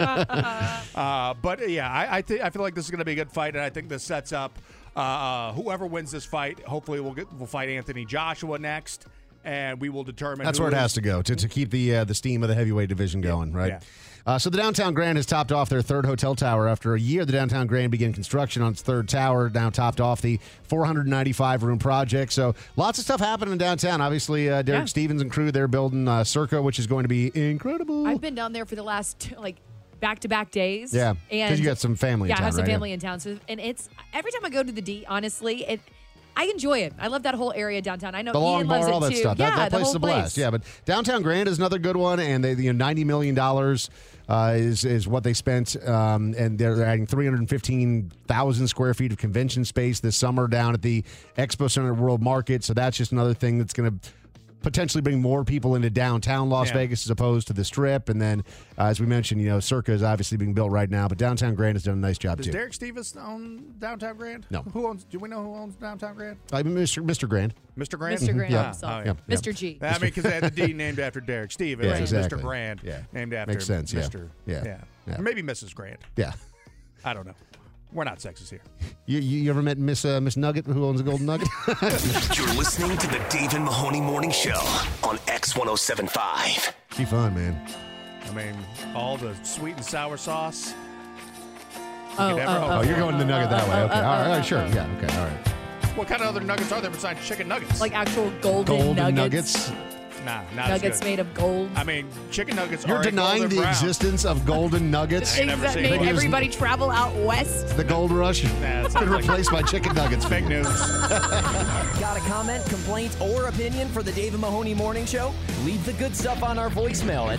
But yeah, I feel like this is going to be a good fight, and I think this sets up whoever wins this fight. Hopefully, we'll fight Anthony Joshua next, and we will determine. That's where it has to go to keep the steam of the heavyweight division going, right? Yeah. So the Downtown Grand has topped off their third hotel tower. After a year, the Downtown Grand began construction on its third tower, now topped off the 495-room project. So lots of stuff happening in downtown. Obviously, Derek Stevens and crew, they're building Circa, which is going to be incredible. I've been down there for the last, back-to-back days. Yeah, because you got some family in town, I have some right? family in town. So, and it's every time I go to the D, honestly, I enjoy it. I love that whole area downtown. I know the Long Ian Bar, loves all it that too. stuff. Yeah, that place is a blast. Yeah, but Downtown Grand is another good one, and they $90 million is what they spent, and they're adding 315,000 square feet of convention space this summer down at the Expo Center World Market. So that's just another thing that's going to potentially bring more people into downtown Las Vegas as opposed to the Strip. And then, as we mentioned, Circa is obviously being built right now, but Downtown Grand has done a nice job Does too. Derek Stevens own Downtown Grand? No. Do we know who owns Downtown Grand? Mr. Grand. Mr. Grand? Mr. Grand Yeah. himself. Yeah. Mr. G. I mean, because they had the D named after Derek Stevens. Yeah, and exactly. Mr. Grand named after Makes sense, yeah. Mr. Yeah. Or maybe Mrs. Grand. Yeah. I don't know. We're not sexist here. You ever met Miss Nugget, who owns a Golden Nugget? You're listening to the Dave and Mahoney Morning Show on X1075. Be fun, man. I mean, all the sweet and sour sauce. You're going to the nugget that way. Okay. All right, sure. Yeah, okay, all right. What kind of other nuggets are there besides chicken nuggets? Like actual golden nuggets. Nah, not nuggets made of gold. I mean, chicken nuggets You're are denying the existence of golden nuggets? That made everybody travel out west. The gold rush? It's been replaced by chicken nuggets. Fake news. Got a comment, complaint, or opinion for the Dave and Mahoney Morning Show? Leave the good stuff on our voicemail at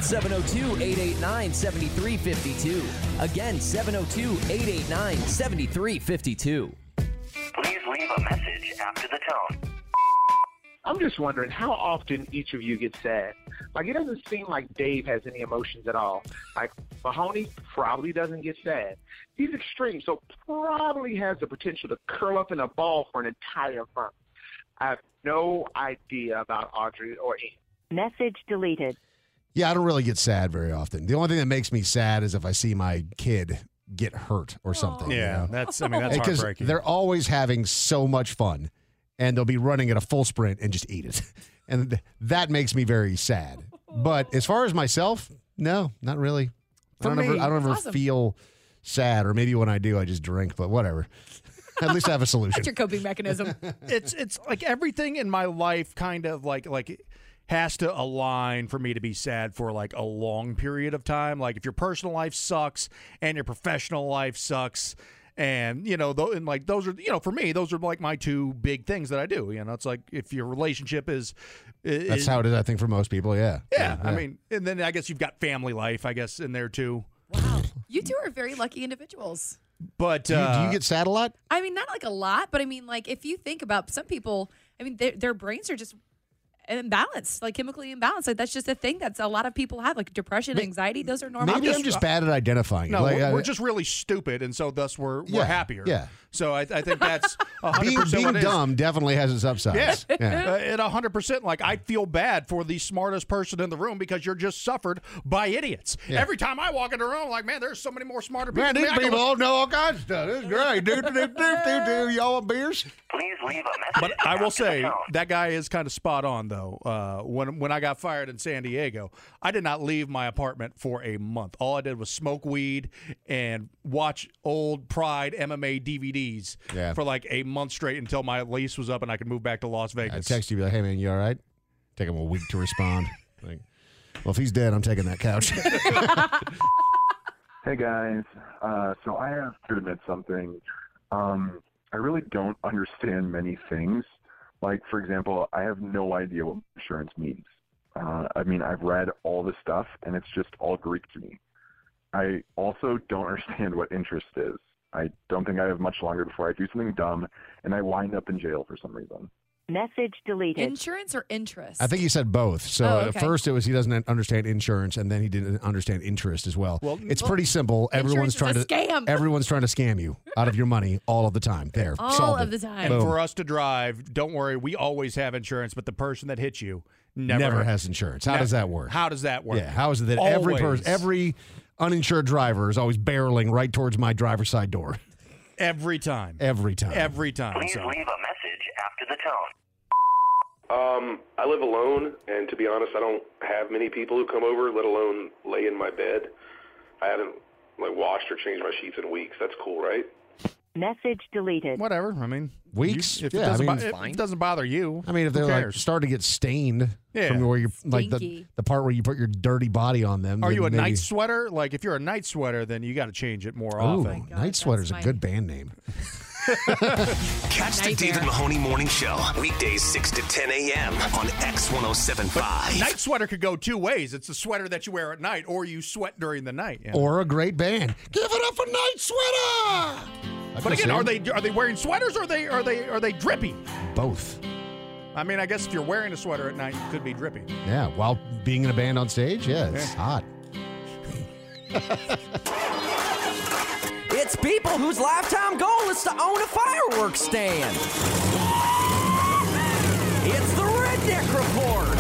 702-889-7352. Again, 702-889-7352. Please leave a message after the tone. I'm just wondering how often each of you get sad. Like, it doesn't seem like Dave has any emotions at all. Like, Mahoney probably doesn't get sad. He's extreme, so probably has the potential to curl up in a ball for an entire month. I have no idea about Audrey or Ian. Message deleted. Yeah, I don't really get sad very often. The only thing that makes me sad is if I see my kid get hurt or something. Yeah, that's Because heartbreaking. they're always having so much fun, and they'll be running at a full sprint and just eat it. And that makes me very sad. But as far as myself, no, not really. I don't ever awesome. feel sad, or maybe when I do, I just drink, but whatever. At least I have a solution. That's your coping mechanism. It's like everything in my life kind of like has to align for me to be sad for like a long period of time. Like if your personal life sucks and your professional life sucks, and those are for me, those are like my two big things that I do. It's like if your relationship is that's how it is, I think, for most people. Yeah. I mean, and then I guess you've got family life, I guess, in there too. Wow, you two are very lucky individuals. But do you get sad a lot? I mean, not like a lot, but I mean, like if you think about some people, I mean, their brains are just imbalanced, like chemically imbalanced. Like that's just a thing that's a lot of people have, like depression, anxiety. Those are normal. Maybe I'm just bad at identifying. No, it. we're just really stupid, and so thus we're happier. Yeah. So I think that's 100% being what it is. dumb definitely has its upsides. Yeah, Yeah. at 100%. Like I feel bad for the smartest person in the room because you're just suffered by idiots. Yeah. Every time I walk in the room, I'm like, man, there's so many more smarter people. Man, than these me. I people go, all know all kinds of stuff. This is great. Do. Y'all want beers? Please leave a message. But I will after the say tone. that guy is kind of spot on, though. When I got fired in San Diego, I did not leave my apartment for a month. All I did was smoke weed and watch old Pride MMA DVDs for like a month straight until my lease was up and I could move back to Las I Vegas. text you, be like, hey, man, you all right? Take him a week to respond. Like, well, if he's dead, I'm taking that couch. Hey guys, so I have to admit something. I really don't understand many things. Like, for example, I have no idea what insurance means. I mean, I've read all this stuff, and it's just all Greek to me. I also don't understand what interest is. I don't think I have much longer before I do something dumb, and I wind up in jail for some reason. Message deleted. Insurance or interest? I think he said both. So okay. at first it was he doesn't understand insurance, and then he didn't understand interest as well. It's pretty simple. Insurance is a scam. Everyone's trying to scam you out of your money all of the time. There, All solved of it. the time. And for us to drive, don't worry, we always have insurance, but the person that hits you never has insurance. How does that work? How does that work? Yeah, how is it that every Always. person, every uninsured driver is always barreling right towards my driver's side door? Every time. Every time. Every time. Please So. leave a message after the tone. I live alone, and to be honest, I don't have many people who come over, let alone lay in my bed. I haven't washed or changed my sheets in weeks. That's cool, right? Message deleted. Whatever. I mean, Weeks? if Yeah, it, doesn't I mean, if it doesn't bother you, I mean, if who they're like cares? starting to get stained from where you're like Stinky. the part where you put your dirty body on them. Are then you a maybe- night sweater? Like, if you're a night sweater, then you got to change it more Ooh, often. Night Sweater's a good band name. Catch the David Mahoney Morning Show, weekdays 6 to 10 a.m. on X1075. Night sweater could go two ways. It's the sweater that you wear at night, or you sweat during the night. Yeah. Or a great band. Give it up for Night Sweater! But again, are they wearing sweaters or are they drippy? Both. I mean, I guess if you're wearing a sweater at night, you could be drippy. Yeah, while being in a band on stage, it's hot. It's people whose lifetime goal is to own a fireworks stand. It's the Redneck Report.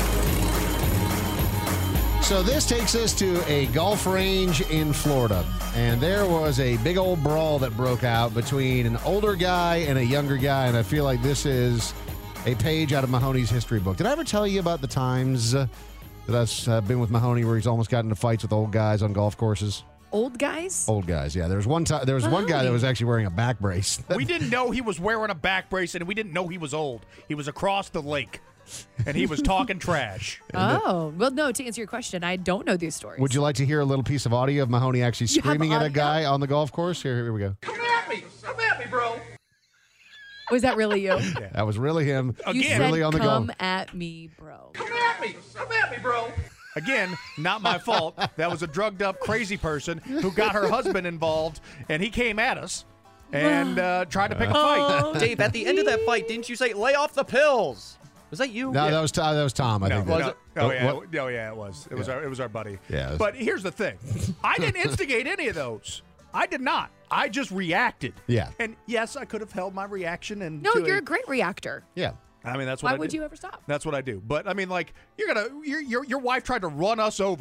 So this takes us to a golf range in Florida. And there was a big old brawl that broke out between an older guy and a younger guy. And I feel like this is a page out of Mahoney's history book. Did I ever tell you about the times that I've been with Mahoney where he's almost gotten into fights with old guys on golf courses? Old guys? Old guys, yeah. There was one time. There was one guy that was actually wearing a back brace. We didn't know he was wearing a back brace, and we didn't know he was old. He was across the lake, and he was talking trash. Oh, well, no, to answer your question, I don't know these stories. Would you like to hear a little piece of audio of Mahoney actually You have screaming at a audio? guy on the golf course? Here we go. Come at me, bro. Was that really you? That was really him. You said, really on the golf. come at me, bro. Come at me, bro. Again, not my fault. That was a drugged up, crazy person who got her husband involved, and he came at us and tried to pick a fight. Dave, at the end of that fight, didn't you say, lay off the pills? Was that you? No, that was Tom. I think. Was that- it? Oh, yeah. What? Oh, yeah, it was. It was our buddy. Yeah. But here's the thing. I didn't instigate any of those. I did not. I just reacted. Yeah. And yes, I could have held my reaction. And No, you're a great reactor. Yeah. I mean, that's what Why I would do. you ever stop? That's what I do. But I mean, like, your wife tried to run us over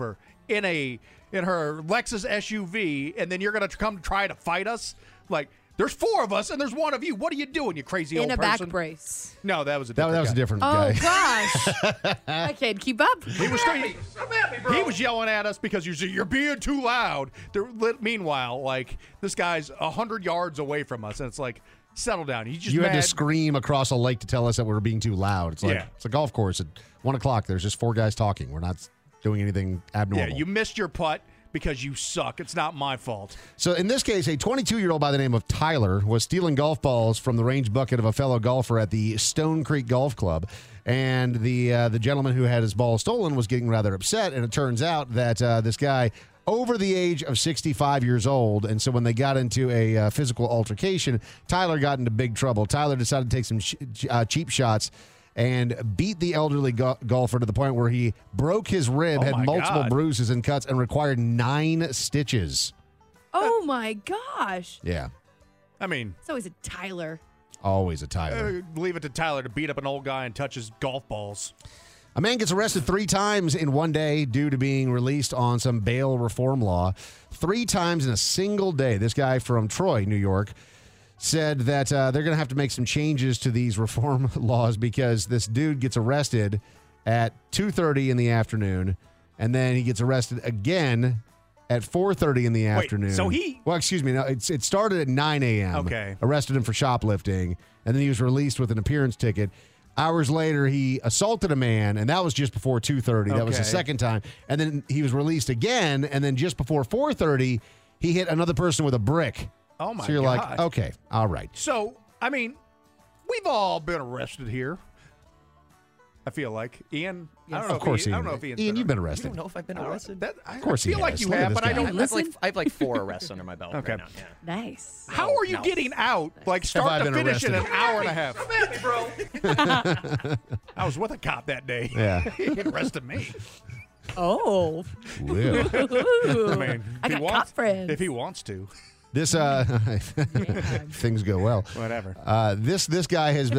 in her Lexus SUV, and then you're going to come try to fight us? Like, there's 4 of us, and there's 1 of you. What are you doing, you crazy old person? In a back brace. No, that was a different That was guy. a different guy. Oh, gosh. I can't keep up. He was he was yelling at us because you're being too loud. Meanwhile, like, this guy's 100 yards away from us, and it's like, settle down. He's just You mad. had to scream across a lake to tell us that we were being too loud. It's like it's a golf course at 1 o'clock. There's just 4 guys talking. We're not doing anything abnormal. Yeah, you missed your putt because you suck. It's not my fault. So in this case, a 22-year-old by the name of Tyler was stealing golf balls from the range bucket of a fellow golfer at the Stone Creek Golf Club. And the gentleman who had his ball stolen was getting rather upset. And it turns out that this guy, over the age of 65 years old, and so when they got into a physical altercation, Tyler got into big trouble. Tyler decided to take some cheap shots and beat the elderly golfer to the point where he broke his rib, had multiple bruises and cuts, and required 9 stitches. Oh, my gosh. Yeah. I mean, It's always a Tyler. Always a Tyler. Leave it to Tyler to beat up an old guy and touch his golf balls. A man gets arrested 3 times in one day due to being released on some bail reform law. 3 times in a single day. This guy from Troy, New York, said that they're going to have to make some changes to these reform laws because this dude gets arrested at 2:30 in the afternoon, and then he gets arrested again at 4:30 in the afternoon. So Well, excuse me. No, it started at 9 a.m. Okay. Arrested him for shoplifting, and then he was released with an appearance ticket. Hours later, he assaulted a man, and that was just before 2:30. That was the Okay. second time. And then he was released again, and then just before 4:30, he hit another person with a brick. Oh, my So you're gosh. like, okay, all right. So, I mean, we've all been arrested here. I feel like. Ian, I don't know Of course, I don't Ian. know if Ian's Ian, you've been I arrested. don't know if I've been arrested. Of course I feel he like has. you Look at have, this but I guy. don't. I have like 4 arrests under my belt Okay. right now. Yeah. Nice. How are you getting out? Like, I start to been finish in an arrested? hour and a half. Come at me, bro. I was with a cop that day. Yeah. He arrested me. Oh. Will. I mean, I if he got wants, cop friends. if he wants to. This things go well. Whatever. This guy has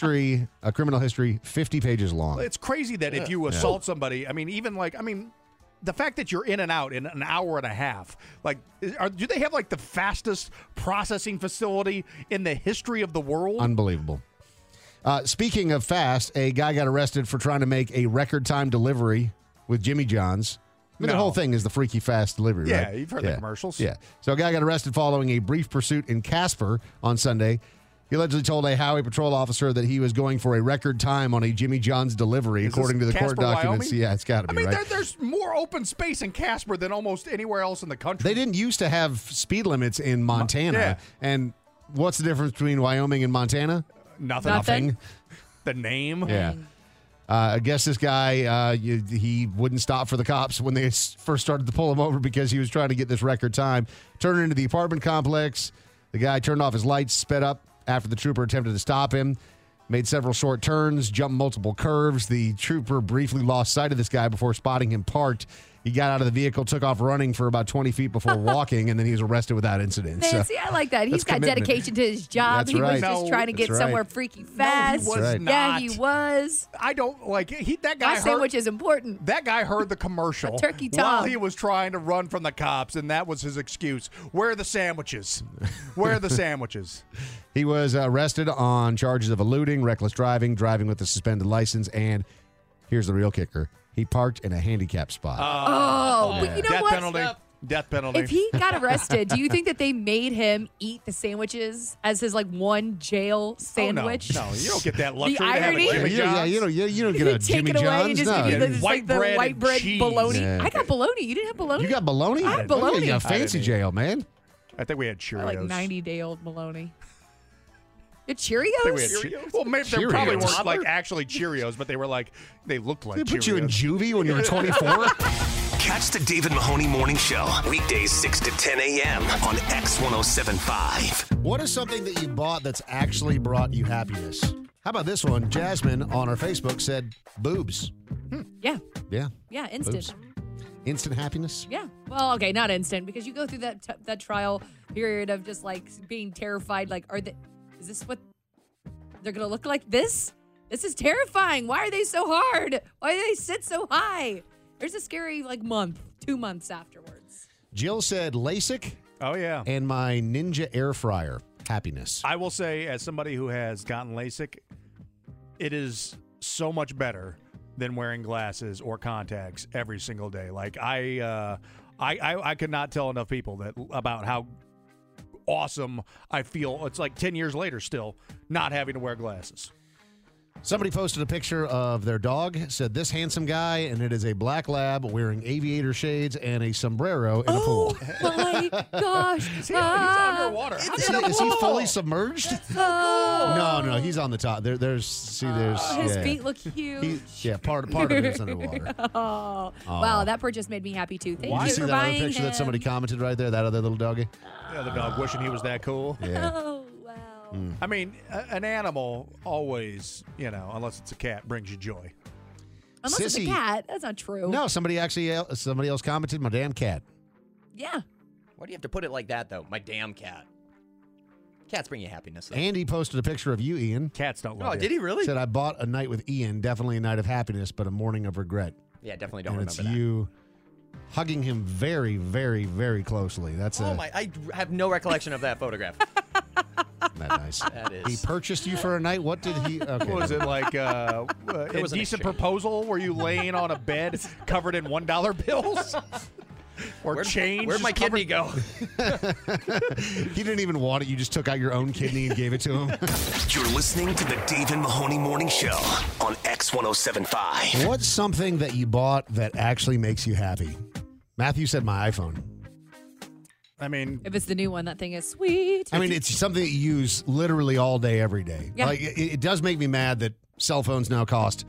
a criminal history 50 pages long. It's crazy that if you assault somebody, I mean, even like, the fact that you're in and out in an hour and a half, like, do they have like the fastest processing facility in the history of the world? Unbelievable. Speaking of fast, a guy got arrested for trying to make a record time delivery with Jimmy John's. I mean, the No. whole thing is the freaky fast delivery, Yeah, right? you've heard the commercials. Yeah. So a guy got arrested following a brief pursuit in Casper on Sunday. He allegedly told a Highway Patrol officer that he was going for a record time on a Jimmy John's delivery, Is according to this the court Casper, documents. Wyoming? Yeah, it's got to be, I mean, right? there's more open space in Casper than almost anywhere else in the country. They didn't used to have speed limits in Montana. Yeah. And what's the difference between Wyoming and Montana? Nothing. The name. Yeah. I guess this guy, he wouldn't stop for the cops when they first started to pull him over because he was trying to get this record time. Turned into the apartment complex. The guy turned off his lights, sped up after the trooper attempted to stop him. Made several short turns, jumped multiple curves. The trooper briefly lost sight of this guy before spotting him parked. He got out of the vehicle, took off running for about 20 feet before walking, and then he was arrested without incident. Man, So see, I like that. He's that's got commitment. dedication to his job. That's He right. was just trying to get That's right. somewhere freaky fast. No, he was Right. Yeah, not. he was. I don't like that guy. My heard, sandwich is important. That guy heard the commercial A turkey while tom. he was trying to run from the cops, and that was his excuse. Where are the sandwiches? Where are the sandwiches? He was arrested on charges of eluding, reckless driving, driving with a suspended license, and here's the real kicker. He parked in a handicap spot. But you know Death what? penalty. Death penalty. If he got arrested, do you think that they made him eat the sandwiches as his one jail sandwich? No, you don't get that luxury. The to have a irony? Jimmy John's. You don't get a Take Jimmy it away John's. and just No. give you the, White the bread white and bread cheese. bologna. Yeah. I got bologna. You didn't have bologna? You got bologna? I have bologna. You got fancy I didn't jail, man. I think we had Cheerios. I like 90-day-old bologna. The I think we had Cheerios? Well, maybe they probably Cheerios. weren't like actually Cheerios, but they were like they looked like They Cheerios. put you in juvie when you were 24? Catch the David Mahoney Morning Show, weekdays 6 to 10 a.m. on X1075. What is something that you bought that's actually brought you happiness? How about this one? Jasmine on our Facebook said boobs. Yeah. Yeah. Yeah, instant. Boobs. Instant happiness? Yeah. Well, okay, not instant because you go through that trial period of just being terrified. Is this what they're gonna look like? This is terrifying. Why are they so hard? Why do they sit so high? There's a scary month, 2 months afterwards. Jill said LASIK. Oh, yeah. And my Ninja air fryer. Happiness. I will say, as somebody who has gotten LASIK, it is so much better than wearing glasses or contacts every single day. Like I could not tell enough people about how awesome I feel. It's like 10 years later still not having to wear glasses. Somebody posted a picture of their dog, said this handsome guy, and it is a black lab wearing aviator shades and a sombrero in a pool. Oh, my gosh. He's underwater. Is he fully submerged? No, he's on the top. There's his feet look huge. Part of it is underwater. Wow, that purchase made me happy too. Thank Did you you see for that other buying picture him. that somebody commented right there? That other little doggy? The other dog wishing he was that cool. Yeah. Oh, wow. I mean, an animal always, unless it's a cat, brings you joy. Unless it's a cat. That's not true. No, somebody else commented, my damn cat. Yeah. Why do you have to put it like that, though? My damn cat. Cats bring you happiness, though. Andy posted a picture of you, Ian. Cats don't love you. Did he really? Said, I bought a night with Ian. Definitely a night of happiness, but a morning of regret. Yeah, definitely don't and remember it's that. you hugging him very, very, very closely. That's I have no recollection of that photograph. That nice. That is. He purchased you for a night. What did he? Okay. Was it like was an indecent exchange. proposal? Were you laying on a bed covered in $1 bills? Or change? Where'd my kidney go? He didn't even want it. You just took out your own kidney and gave it to him. You're listening to the Dave and Mahoney Morning Show on X1075. What's something that you bought that actually makes you happy? Matthew said my iPhone. I mean, if it's the new one, that thing is sweet. I mean, it's something that you use literally all day, every day. Yeah. Like, it does make me mad that cell phones now cost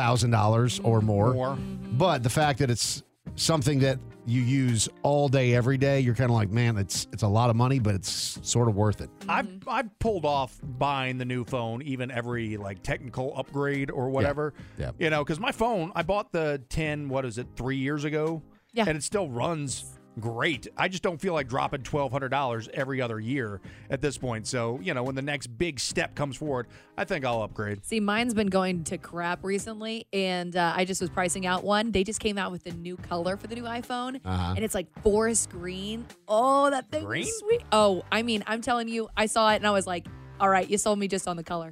$1,000 or more. But the fact that it's something that you use all day, every day, you're kind of like, man, it's a lot of money, but it's sort of worth it. I've pulled off buying the new phone, even every technical upgrade or whatever. Yeah. Because my phone, I bought the 10, 3 years ago? Yeah. And it still runs great. I just don't feel like dropping $1,200 every other year at this point. So, when the next big step comes forward, I think I'll upgrade. See, mine's been going to crap recently, and I just was pricing out one. They just came out with the new color for the new iPhone, and it's like forest green. Oh, that thing Green? is sweet. Oh, I mean, I'm telling you, I saw it, and I was like, all right, you sold me just on the color.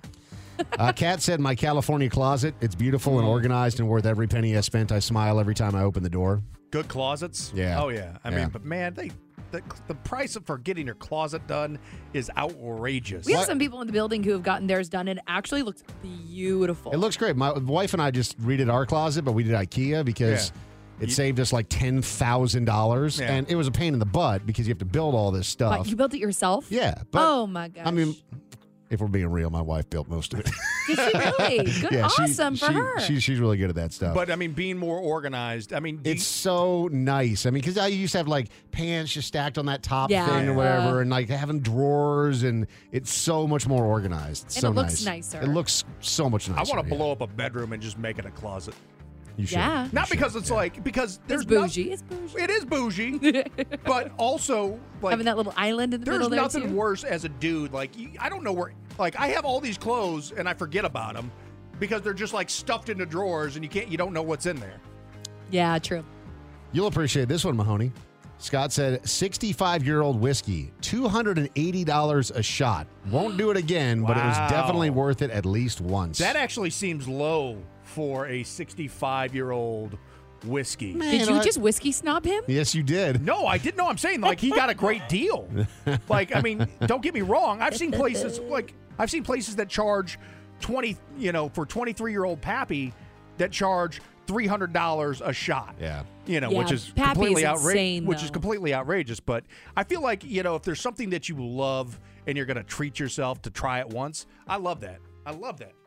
Kat said, my California closet, it's beautiful and organized and worth every penny I spent. I smile every time I open the door. Good closets? Yeah. Oh, yeah. I mean, but man, the price for getting your closet done is outrageous. We have some people in the building who have gotten theirs done, and it actually looks beautiful. It looks great. My wife and I just redid our closet, but we did IKEA because it saved us like $10,000. Yeah. And it was a pain in the butt because you have to build all this stuff. What, you built it yourself? Yeah. But, oh, my gosh. I mean, if we're being real, my wife built most of it. Did she really? Good, Yeah, awesome for her. She's really good at that stuff. But, I mean, being more organized, I mean... It's so nice. I mean, because I used to have like pants just stacked on that top thing or whatever, and like having drawers, and it's so much more organized. It's And so it looks nice. nicer. It looks so much nicer. I want to blow up a bedroom and just make it a closet. You should. Yeah. Not because it's because there's It's bougie. It's bougie. It is bougie, but also like having that little island in the there's middle there, nothing too. worse as a dude. Like I don't know where. Like I have all these clothes and I forget about them because they're just like stuffed into drawers and you don't know what's in there. Yeah, true. You'll appreciate this one, Mahoney. Scott said 65-year-old whiskey, $280 a shot. Won't do it again, but it was Wow. definitely worth it at least once. That actually seems low for a 65-year-old whiskey. Did you just whiskey snob him? Yes, you did. No, I didn't know. I'm saying like he got a great deal. Like I mean, don't get me wrong. I've seen places that charge for 23-year-old Pappy that charge $300 a shot. Yeah. Which is Pappy's completely outrageous. insane, Which is though. completely outrageous. But I feel like if there's something that you love and you're going to treat yourself to try it once, I love that. I love that.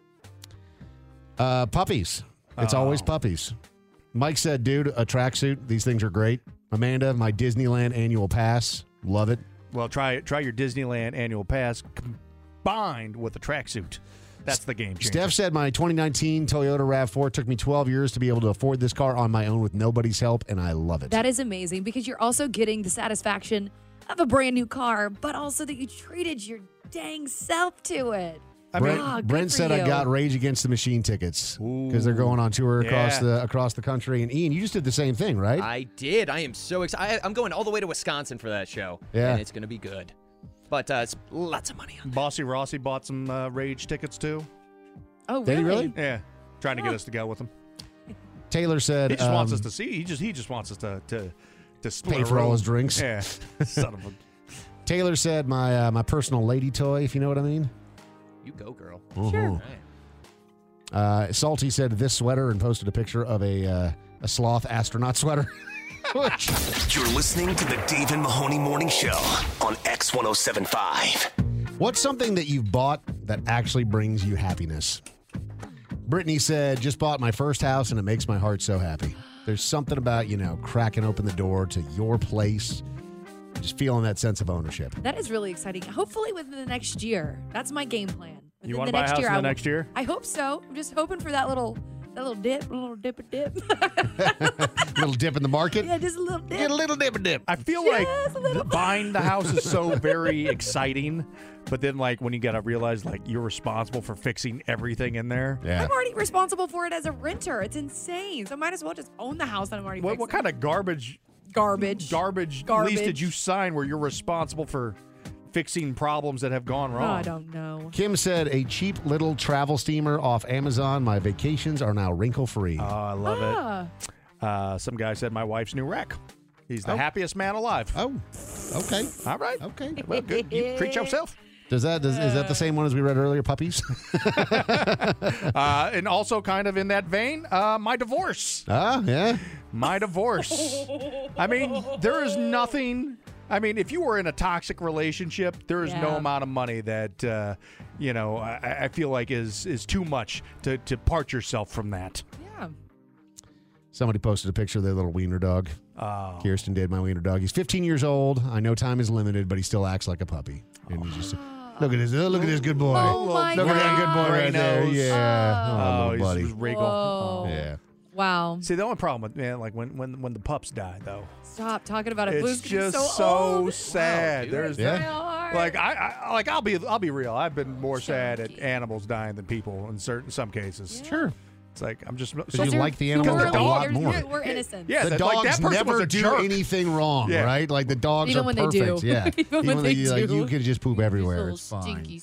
Puppies. It's always puppies. Mike said, dude, a tracksuit. These things are great. Amanda, my Disneyland annual pass. Love it. Well, try your Disneyland annual pass combined with the tracksuit. That's the game changer. Steph said, my 2019 Toyota RAV4 took me 12 years to be able to afford this car on my own with nobody's help, and I love it. That is amazing because you're also getting the satisfaction of a brand new car, but also that you treated your dang self to it. Brent said I got Rage Against the Machine tickets because they're going on tour across the country. And Ian, you just did the same thing, right? I did. I am so excited. I'm going all the way to Wisconsin for that show. Yeah. And it's going to be good. But it's lots of money on that. Bossy Rossi bought some Rage tickets, too. Oh, really? Did he really? Yeah. Trying to get us to go with him. Taylor said he just wants us to see. He just wants us to split pay for all his drinks. Yeah. Son of a. Taylor said my personal lady toy, if you know what I mean. You go, girl. Sure. Salty said this sweater and posted a picture of a sloth astronaut sweater. You're listening to the Dave and Mahoney Morning Show on X1075. What's something that you've bought that actually brings you happiness? Brittany said, just bought my first house and it makes my heart so happy. There's something about, cracking open the door to your place, just feeling that sense of ownership. That is really exciting. Hopefully within the next year. That's my game plan. You want to buy a house in the next year? I hope so. I'm just hoping for that little dip. Little dip in the market? Yeah, just a little dip. Get a little dip. I feel like buying the house is so very exciting, but then when you got to realize you're responsible for fixing everything in there. Yeah. I'm already responsible for it as a renter. It's insane. So I might as well just own the house that I'm already fixing. What kind of garbage lease did you sign where you're responsible for fixing problems that have gone wrong? Oh, I don't know. Kim said, a cheap little travel steamer off Amazon. My vacations are now wrinkle-free. Oh, I love it. Some guy said, my wife's new wreck. He's the happiest man alive. Oh, okay. All right. Okay. Well, good. You treat yourself. Is that the same one as we read earlier, puppies? And also kind of in that vein, my divorce. Yeah. My divorce. I mean, there is nothing. I mean, if you were in a toxic relationship, there is no amount of money that, I feel like is too much to part yourself from that. Yeah. Somebody posted a picture of their little wiener dog. Oh. Kirsten did, my wiener dog. He's 15 years old. I know time is limited, but he still acts like a puppy. And he's just... Look at this good boy. Oh, my Look at that good boy right there. Yeah. Oh, buddy. he's regal. Yeah. Wow. See, the only problem with when the pups die, though. Stop talking about it. It's Blue's just so sad. There's I'll be real. I've been more sad at animals dying than people in some cases. Yeah. Sure. It's like I'm just because you like the animals a lot more. We're innocent. Yeah, the dogs never do anything wrong, right? Like the dogs even are when perfect. They do. Yeah, even when they do. Like you could just poop everywhere. It's fine. Stinky.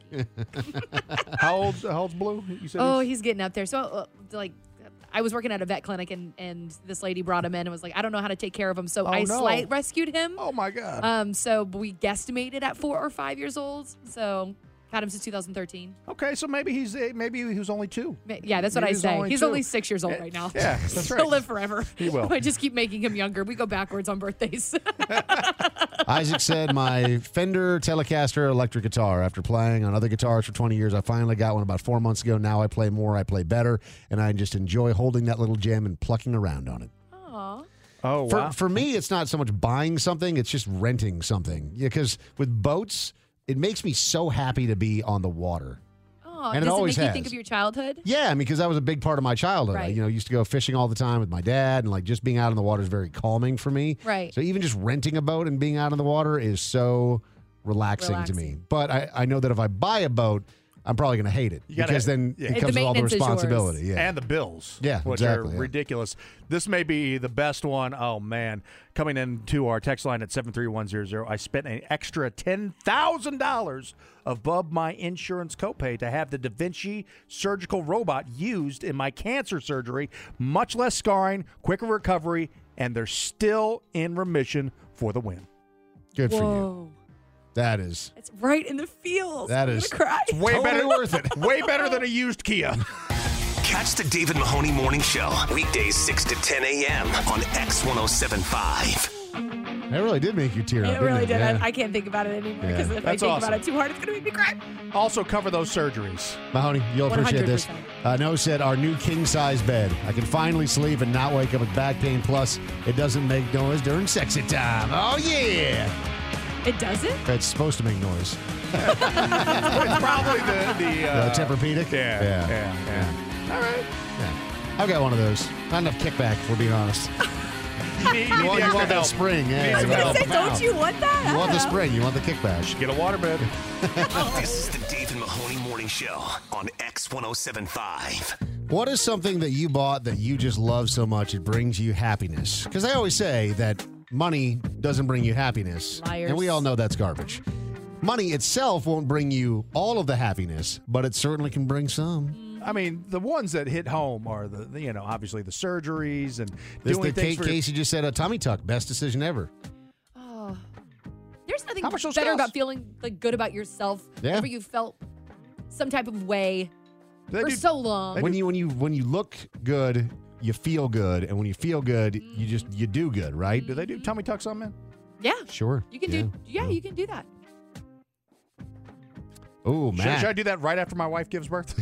How old's Blue? You said he's getting up there. So I was working at a vet clinic and this lady brought him in and was like, I don't know how to take care of him. So I slight rescued him. Oh my God. So we guesstimated at 4 or 5 years old. So had him since 2013. Okay, so maybe he was only 2. Yeah, that's what I say. He's only 6 years old right now. Yeah, that's right. He'll live forever. He will. I just keep making him younger. We go backwards on birthdays. Isaac said, my Fender Telecaster electric guitar. After playing on other guitars for 20 years, I finally got one about 4 months ago. Now I play more, I play better, and I just enjoy holding that little gem and plucking around on it. Aww. Oh, wow. For me, it's not so much buying something, it's just renting something. Yeah, because with boats, it makes me so happy to be on the water. Oh, and does it always make has. you think of your childhood? Yeah, because that was a big part of my childhood. Right. I used to go fishing all the time with my dad, and just being out in the water is very calming for me. Right. So even just renting a boat and being out in the water is so relaxing to me. But I know that if I buy a boat, I'm probably going to hate it because then it comes with all the responsibility. Yeah. And the bills. Yeah, which exactly, are ridiculous. This may be the best one. Oh, man. Coming into our text line at 73100, I spent an extra $10,000 above my insurance copay to have the Da Vinci surgical robot used in my cancer surgery. Much less scarring, quicker recovery, and they're still in remission for the win. Good for you. That is. It's right in the feels. That is. I'm gonna cry. It's way Totally better, worth it. Way better than a used Kia. Catch the David Mahoney Morning Show, weekdays 6 to 10 a.m. on X1075. That really did make you tear up. It really did. Yeah. I can't think about it anymore because if I think about it too hard, it's going to make me cry. Also cover those surgeries. Mahoney, you'll appreciate this. 100%. Noah said, our new king-size bed. I can finally sleep and not wake up with back pain. Plus, it doesn't make noise during sexy time. Oh, yeah. It doesn't? It's supposed to make noise. It's probably the Tempur-Pedic? Yeah. All right. Yeah. I've got one of those. Not enough kickback, if we're being honest. You want that spring. Yeah. I was going to say, don't you want that? You want the spring. You want the kickback. Get a waterbed. This is the Dave and Mahoney Morning Morning Show on X1075. What is something that you bought that you just love so much it brings you happiness? Because they always say that money doesn't bring you happiness. Liars. And we all know that's garbage. Money itself won't bring you all of the happiness, but it certainly can bring some. I mean, the ones that hit home are obviously the surgeries and This doing the things Casey just said a tummy tuck. Best decision ever. Oh, there's nothing How much those better cost? about feeling like good about yourself. Yeah. Whenever you felt some type of way for do- so long. When you look good, you feel good, and when you feel good, you do good, right? Do they do tummy tucks on men? Yeah. Sure. You can do. Yeah, you can do that. Oh, Matt. Should I do that right after my wife gives birth?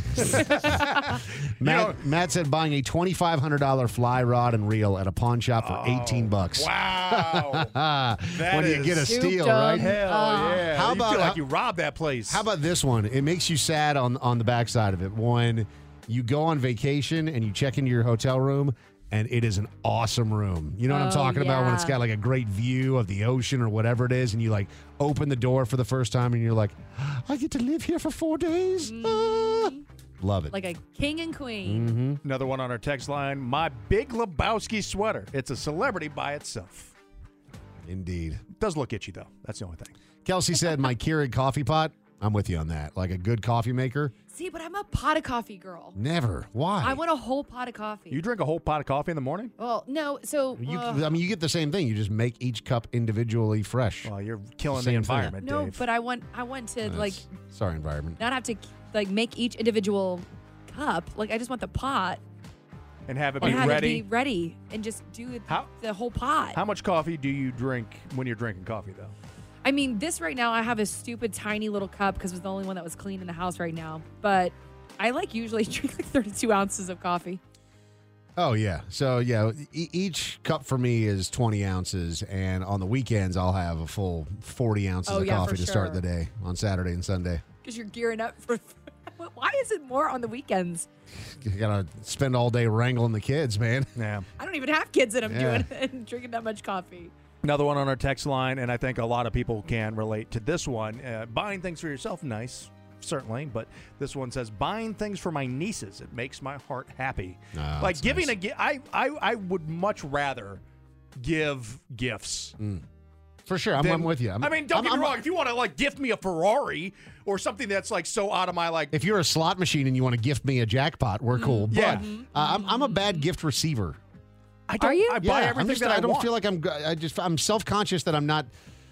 Matt said buying a $2,500 fly rod and reel at a pawn shop for $18. Wow. When you get a steal, right? Hell yeah. How You about feel like you robbed that place. How about this one? It makes you sad on the backside of it when you go on vacation and you check into your hotel room and it is an awesome room. You know what I'm talking about? When it's got like a great view of the ocean or whatever it is, and you like open the door for the first time and you're like, I get to live here for 4 days. Ah. Love it. Like a king and queen. Another one on our text line. My Big Lebowski sweater. It's a celebrity by itself. Indeed. Does look itchy, though. That's the only thing. Kelsey said my Keurig coffee pot. I'm with you on that. Like a good coffee maker. See, but I'm a pot of coffee girl. Never. Why? I want a whole pot of coffee. You drink a whole pot of coffee in the morning? Well, no. So you get the same thing. You just make each cup individually fresh. Well, you're killing the Same environment, no, Dave. but I want to like Sorry, environment. not have to like make each individual cup. Like I just want the pot And have it and be have ready. it be ready and just do the whole pot. How much coffee do you drink when you're drinking coffee, though? I mean, this right now, I have a stupid tiny little cup because it was the only one that was clean in the house right now. But I usually drink like 32 ounces of coffee. Oh, yeah. So, yeah, each cup for me is 20 ounces. And on the weekends, I'll have a full 40 ounces of coffee to start the day on Saturday and Sunday. Because you're gearing up for... Why is it more on the weekends? You got to spend all day wrangling the kids, man. Yeah. I don't even have kids and I'm Yeah. doing and drinking that much coffee. Another one on our text line, and I think a lot of people can relate to this one. Buying things for yourself, nice, certainly, but this one says, buying things for my nieces, it makes my heart happy. Oh, like that's giving nice. a gift, I would much rather give gifts. For sure. I'm with you. Don't get me wrong. If you want to like gift me a Ferrari or something that's like so out of my like. If you're a slot machine and you want to gift me a jackpot, we're cool. Yeah. But I'm a bad gift receiver. I don't, Are you? I buy Yeah, everything that I don't want. feel like I'm self-conscious that I'm not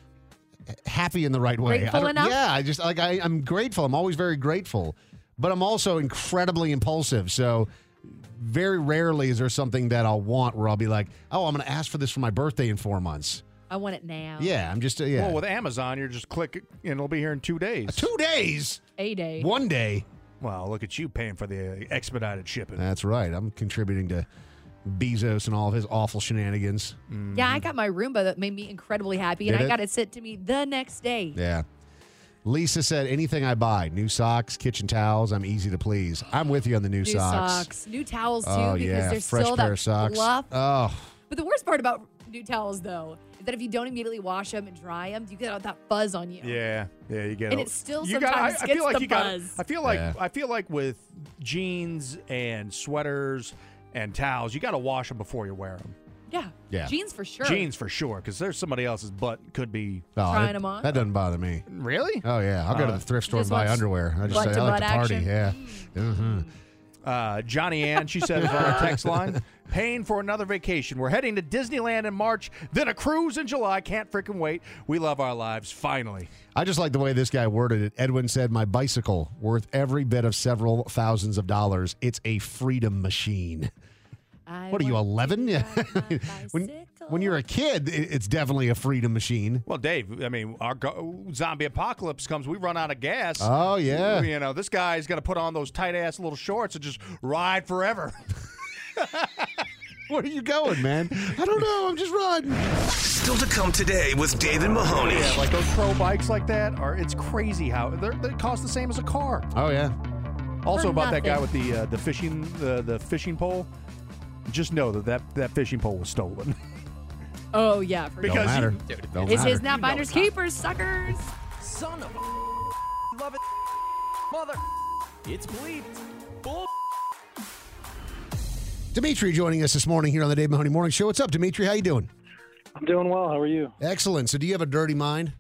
happy in the right way. Grateful I don't- enough? Yeah, I'm grateful. I'm always very grateful, but I'm also incredibly impulsive. So very rarely is there something that I'll want where I'll be like, oh, I'm going to ask for this for my birthday in 4 months. I want it now. Yeah, I'm just yeah. Well, with Amazon, you're just click it and it'll be here in 2 days. 2 days, A day. 1 day. Well, look at you paying for the expedited shipping. That's right. I'm contributing to Bezos and all of his awful shenanigans. Yeah, I got my Roomba that made me incredibly happy, and Did I it? got it sent to me the next day. Yeah. Lisa said, anything I buy, new socks, kitchen towels, I'm easy to please. I'm with you on the new socks. New towels, too, Oh, because yeah. there's Fresh still pair that of socks. fluff. Oh, But the worst part about new towels, though, is that if you don't immediately wash them and dry them, you get all that fuzz on you. Yeah, you get And it. it still You sometimes I gets feel like the you got. buzz. I feel like with jeans and sweaters and towels, you got to wash them before you wear them. Yeah. Jeans for sure. Jeans for sure, because there's somebody else's butt could be Trying them on? That doesn't bother me. Really. Oh, yeah. I'll go to the thrift store and just buy watch underwear. I just butt say, to I like to butt party. action. Yeah. Johnny Ann, she says on our text line, paying for another vacation. We're heading to Disneyland in March, then a cruise in July. Can't freaking wait. We love our lives, finally. I just like the way this guy worded it. Edwin said, my bicycle, worth every bit of several thousands of dollars. It's a freedom machine. What are you, 11? Yeah. when you're a kid, it's definitely a freedom machine. Well, Dave, I mean, our zombie apocalypse comes, we run out of gas. Oh, yeah. You know, this guy's going to put on those tight-ass little shorts and just ride forever. Where are you going, man? I don't know. I'm just riding. Still to come today with Dave and Mahoney. Yeah, like those pro bikes like that, it's crazy how they cost the same as a car. Oh, yeah. Also For about that guy nothing. with the fishing pole, just know that fishing pole was stolen. Oh, yeah. For Because Don't matter. you- Don't It's matter. his, not finders keepers, suckers. Son of a love it, mother. It's bleeped. Bull. Dimitri joining us this morning here on the Dave Mahoney Morning Show. What's up, Dimitri? How you doing? I'm doing well. How are you? Excellent. So do you have a dirty mind?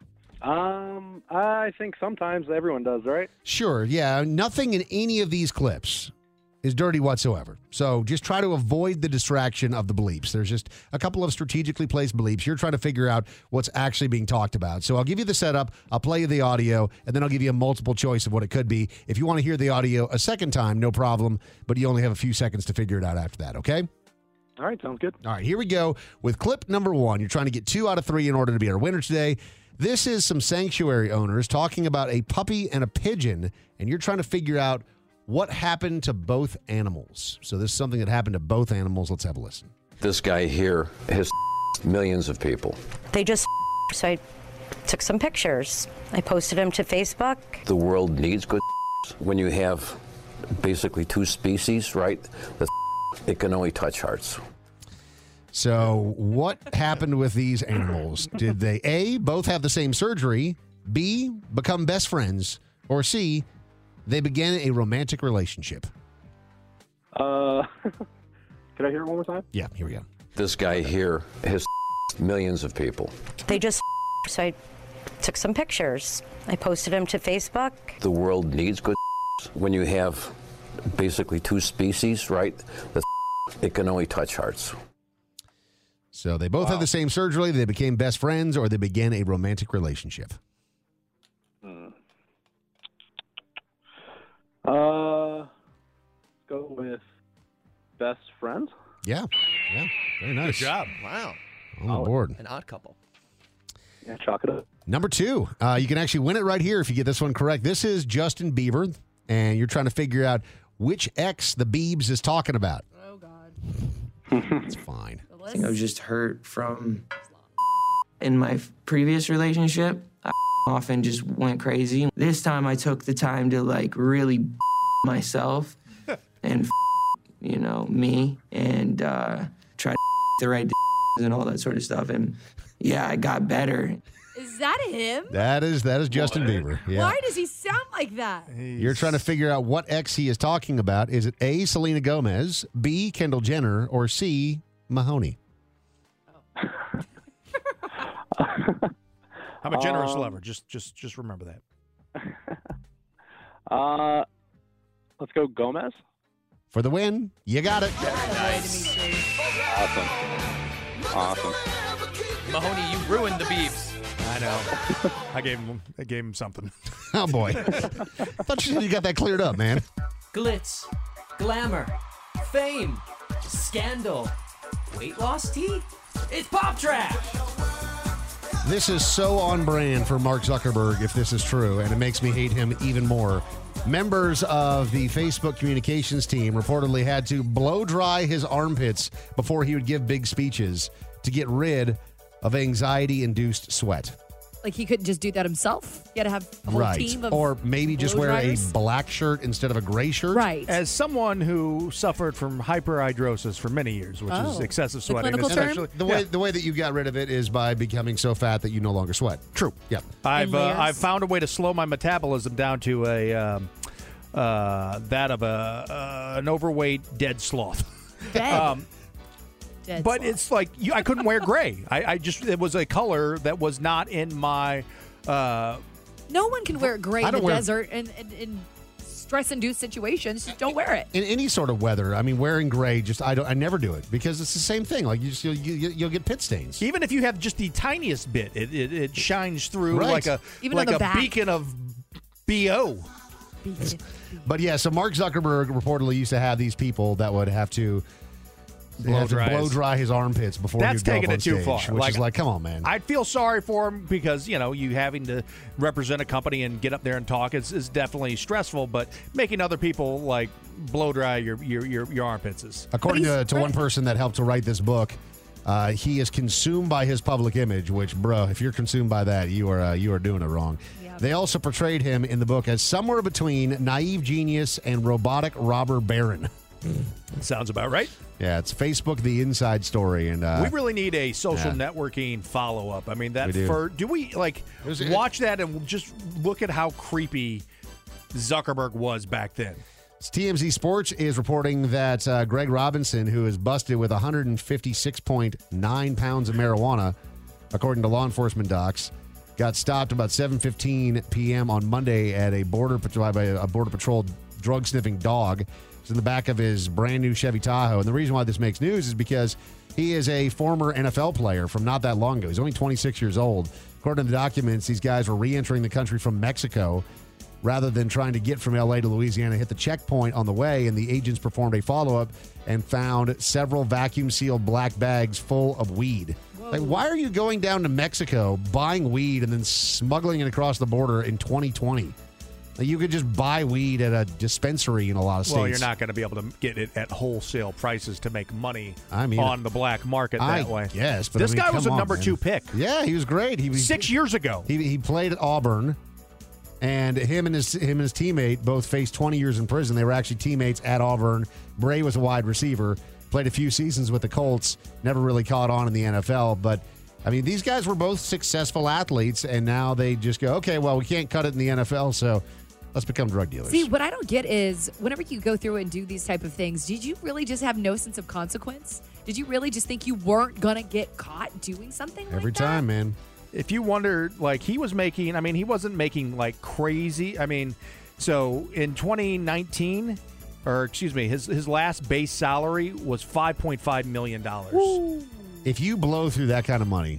I think sometimes everyone does, right? Sure, yeah. Nothing in any of these clips is dirty whatsoever. So just try to avoid the distraction of the bleeps. There's just a couple of strategically placed bleeps. You're trying to figure out what's actually being talked about. So I'll give you the setup, I'll play you the audio, and then I'll give you a multiple choice of what it could be. If you want to hear the audio a second time, no problem, but you only have a few seconds to figure it out after that, okay? All right, sounds good. All right, here we go with clip number 1. You're trying to get 2 out of 3 in order to be our winner today. This is some sanctuary owners talking about a puppy and a pigeon, and you're trying to figure out what happened to both animals. So this is something that happened to both animals. Let's have a listen. This guy here has millions of people. They just so I took some pictures. I posted them to Facebook. The world needs good when you have basically 2 species, right? It can only touch hearts. So what happened with these animals? Did they, A, both have the same surgery, B, become best friends, or C, they began a romantic relationship? Can I hear it one more time? Yeah, here we go. This guy here has millions of people. They just so I took some pictures. I posted them to Facebook. The world needs good when you have basically 2 species, right? It can only touch hearts. So they both had the same surgery, they became best friends, or they began a romantic relationship. Go with best friends. Yeah, very nice. Good job. Wow. On board. An odd couple. Yeah, chalk it up. Number 2, you can actually win it right here if you get this one correct. This is Justin Bieber, and you're trying to figure out which ex the Biebs is talking about. Oh, God. It's fine. I think I was just hurt from in my previous relationship. I often just went crazy. This time I took the time to like really myself and me and try to the right and all that sort of stuff. And yeah, I got better. Is that him? That is Justin Bieber. Yeah. Why does he sound like that? You're trying to figure out what ex he is talking about. Is it A, Selena Gomez, B, Kendall Jenner, or C, Mahoney? I'm a generous lover. Just remember that. Let's go Gomez. For the win. You got it. Nice. Awesome. Mahoney, you ruined the Biebs. I know. I gave him something. Oh, boy. I thought you said you got that cleared up, man. Glitz, glamour, fame, scandal, weight loss tea. It's Pop Trash. This is so on brand for Mark Zuckerberg, if this is true, and it makes me hate him even more. Members of the Facebook communications team reportedly had to blow dry his armpits before he would give big speeches to get rid of anxiety-induced sweat. Like he couldn't just do that himself? He had to have a whole team of or maybe just wear a black shirt instead of a gray shirt? Right. As someone who suffered from hyperhidrosis for many years, which is excessive sweating. The clinical term? The way that you got rid of it is by becoming so fat that you no longer sweat. True. Yeah. I've found a way to slow my metabolism down to a that of an overweight dead sloth. Dead. But it's like I couldn't wear gray. It was a color that was not in my. No one can wear gray in the desert and in stress-induced situations. Just don't wear it. In any sort of weather, I mean, wearing gray, I never do it because it's the same thing. Like you'll get pit stains. Even if you have just the tiniest bit, it shines through like a beacon of BO. But yeah, so Mark Zuckerberg reportedly used to have these people that would have to blow dry his armpits before That's he'd go taking up on it too stage, far. Which is like, come on, man. I'd feel sorry for him because, you having to represent a company and get up there and talk is definitely stressful, but making other people, like, blow dry your armpits is... According to one person that helped to write this book, he is consumed by his public image, which, bro, if you're consumed by that, you are doing it wrong. Yep. They also portrayed him in the book as somewhere between naive genius and robotic robber baron. Sounds about right. Yeah, it's Facebook, the inside story, and we really need a social networking follow-up. I mean, do we watch that and just look at how creepy Zuckerberg was back then. TMZ Sports is reporting that Greg Robinson, who is busted with 156.9 pounds of marijuana, according to law enforcement docs, got stopped about 7:15 p.m. on Monday at a Border Patrol drug-sniffing dog. It's in the back of his brand-new Chevy Tahoe. And the reason why this makes news is because he is a former NFL player from not that long ago. He's only 26 years old. According to the documents, these guys were re-entering the country from Mexico rather than trying to get from L.A. to Louisiana, hit the checkpoint on the way, and the agents performed a follow-up and found several vacuum-sealed black bags full of weed. Like, why are you going down to Mexico, buying weed, and then smuggling it across the border in 2020? Like, you could just buy weed at a dispensary in a lot of states. Well, you're not going to be able to get it at wholesale prices to make money on the black market that way. Yes, but this guy was a number 2 pick. Yeah, he was great. He was 6 years ago. He played at Auburn, and him and his teammate both faced 20 years in prison. They were actually teammates at Auburn. Bray was a wide receiver. Played a few seasons with the Colts. Never really caught on in the NFL, but I mean, these guys were both successful athletes, and now they just go, okay, well, we can't cut it in the NFL, so let's become drug dealers. See, what I don't get is whenever you go through and do these type of things, did you really just have no sense of consequence? Did you really just think you weren't going to get caught doing something Every like time, man. If you wonder, like, he was making, I mean, he wasn't making, like, crazy. I mean, so in 2019, or excuse me, his last base salary was $5.5 million. Woo. If you blow through that kind of money,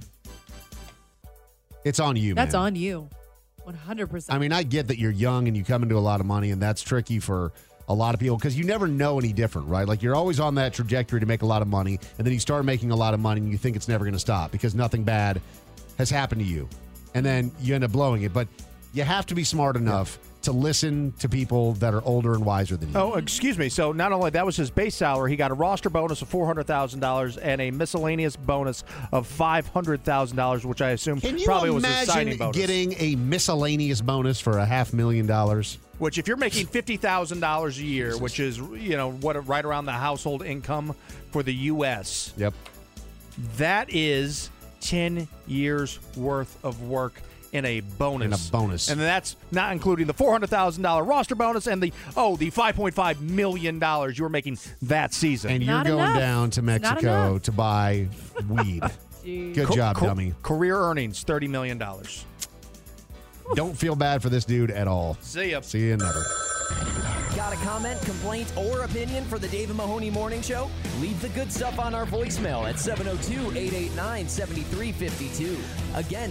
it's on you, That's man. on you. 100%. I mean, I get that you're young and you come into a lot of money, and that's tricky for a lot of people because you never know any different, right? Like, you're always on that trajectory to make a lot of money, and then you start making a lot of money and you think it's never going to stop because nothing bad has happened to you. And then you end up blowing it. But you have to be smart enough to listen to people that are older and wiser than you. Oh, excuse me. So not only that was his base salary, he got a roster bonus of $400,000 and a miscellaneous bonus of $500,000, which I assume probably was his signing bonus. Getting a miscellaneous bonus for $500,000? Which, if you're making $50,000 a year, which is, right around the household income for the U.S. Yep. That is 10 years worth of work in a bonus. And that's not including the $400,000 roster bonus and the $5.5 million you were making that season. And you're going down to Mexico to buy weed. Good job, dummy. Career earnings, $30 million. Don't feel bad for this dude at all. See ya. See you never. Got a comment, complaint, or opinion for the Dave and Mahoney Morning Show? Leave the good stuff on our voicemail at 702-889-7352. Again,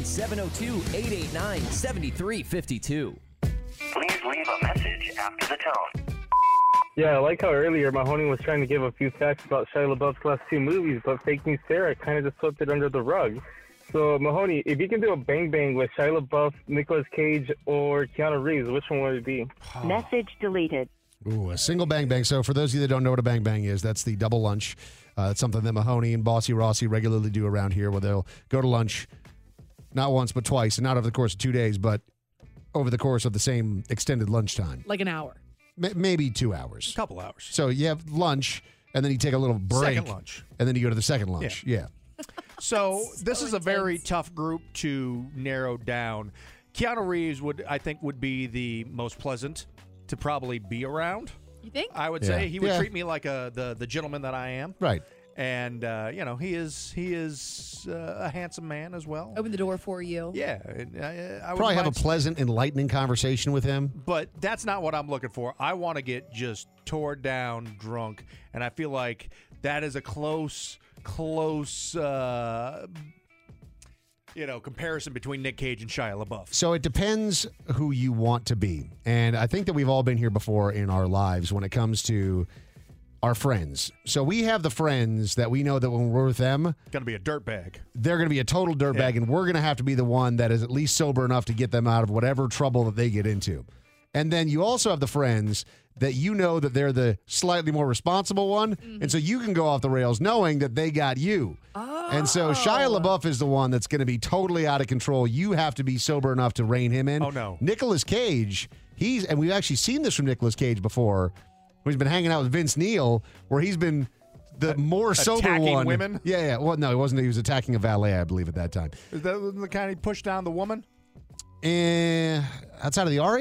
702-889-7352. Please leave a message after the tone. Yeah, I like how earlier Mahoney was trying to give a few facts about Shia LaBeouf's last 2 movies, but Fake News Sarah kind of just swept it under the rug. So, Mahoney, if you can do a bang-bang with Shia LaBeouf, Nicolas Cage, or Keanu Reeves, which one would it be? Message deleted. Ooh, a single bang-bang. So for those of you that don't know what a bang-bang is, that's the double lunch. It's something that Mahoney and Bossy Rossi regularly do around here, where they'll go to lunch not once but twice, and not over the course of 2 days, but over the course of the same extended lunchtime. Like an hour. Maybe 2 hours. A couple hours. So you have lunch, and then you take a little break. Second lunch. And then you go to the second lunch. Yeah. So this is a very tough group to narrow down. Keanu Reeves would be the most pleasant to probably be around. You think? I would say he would treat me like the gentleman that I am. Right. And he is a handsome man as well. Open the door for you. Yeah, I would Probably have a pleasant, enlightening conversation with him. But that's not what I'm looking for. I want to get just tore down drunk, and I feel like that is a close comparison between Nick Cage and Shia LaBeouf. So it depends who you want to be. And I think that we've all been here before in our lives when it comes to our friends. So we have the friends that we know that when we're with them, going to be a dirtbag. They're going to be a total dirtbag, and we're going to have to be the one that is at least sober enough to get them out of whatever trouble that they get into. And then you also have the friends that you know that they're the slightly more responsible one, and so you can go off the rails knowing that they got you. And so Shia LaBeouf is the one that's going to be totally out of control. You have to be sober enough to rein him in. Oh, no. Nicolas Cage, and we've actually seen this from Nicolas Cage before, when he's been hanging out with Vince Neil, where he's been the more sober attacking one. Women? Yeah. Well, no, he wasn't. He was attacking a valet, I believe, at that time. Is that the kind he pushed down the woman? Outside of the Aria?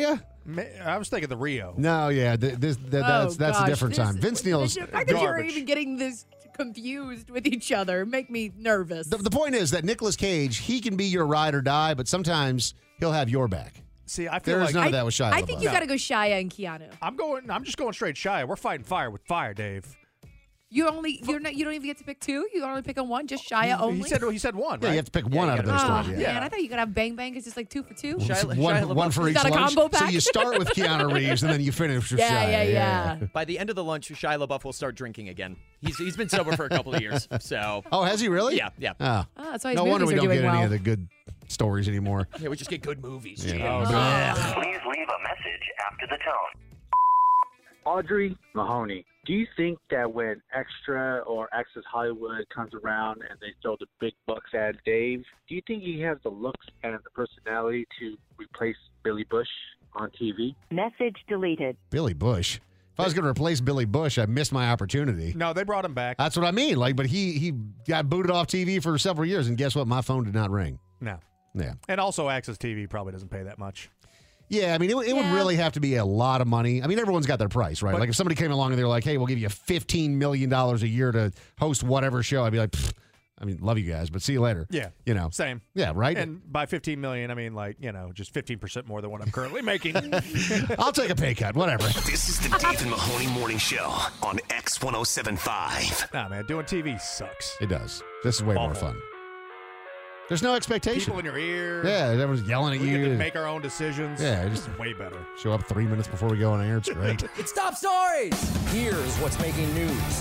I was thinking the Rio. No, yeah, that's a different time. Vince Neil's The fact that you're even getting this confused with each other make me nervous. The point is that Nicolas Cage, he can be your ride or die, but sometimes he'll have your back. See, I feel There's like none of that with Shia I think you got to go Shia and Keanu. I'm just going straight Shia. We're fighting fire with fire, Dave. You don't even get to pick two. You only pick on one. Just Shia only. He said one. Yeah, right? you have to pick one out of those three. Man, I thought you could have Bang Bang. It's just like 2 for 2. One for each got a lunch. combo pack? So you start with Keanu Reeves and then you finish with Shia. Yeah. By the end of the lunch, Shia LaBeouf will start drinking again. He's been sober for a couple of years. So. Oh, has he really? Yeah. Oh. That's why his No wonder movies we are don't doing get well. any of the good stories anymore. Yeah, we just get good movies. Yeah. Please leave a message after the tone. Audrey Mahoney, do you think that when Extra or Access Hollywood comes around and they throw the big bucks at Dave, do you think he has the looks and the personality to replace Billy Bush on TV? Message deleted. Billy Bush. If I was going to replace Billy Bush, I missed my opportunity. No, they brought him back. That's what I mean. But he got booted off TV for several years, and guess what? My phone did not ring. No. Yeah. And also, Access TV probably doesn't pay that much. Yeah, I mean, it would really have to be a lot of money. I mean, everyone's got their price, right? Like if somebody came along and they were like, hey, we'll give you $15 million a year to host whatever show, I'd be like, pfft, I mean, love you guys, but see you later. Yeah. Same. Yeah, right? And by $15 million, I mean, just 15% more than what I'm currently making. I'll take a pay cut, whatever. This is the Dave and Mahoney Morning Show on X1075. Nah, man, doing TV sucks. It does. This is way more fun. There's no expectation. People in your ear. Yeah, everyone's yelling at we you. We get to make our own decisions. Yeah, just way better. Show up 3 minutes before we go on air. It's great. It's top stories. Here's what's making news.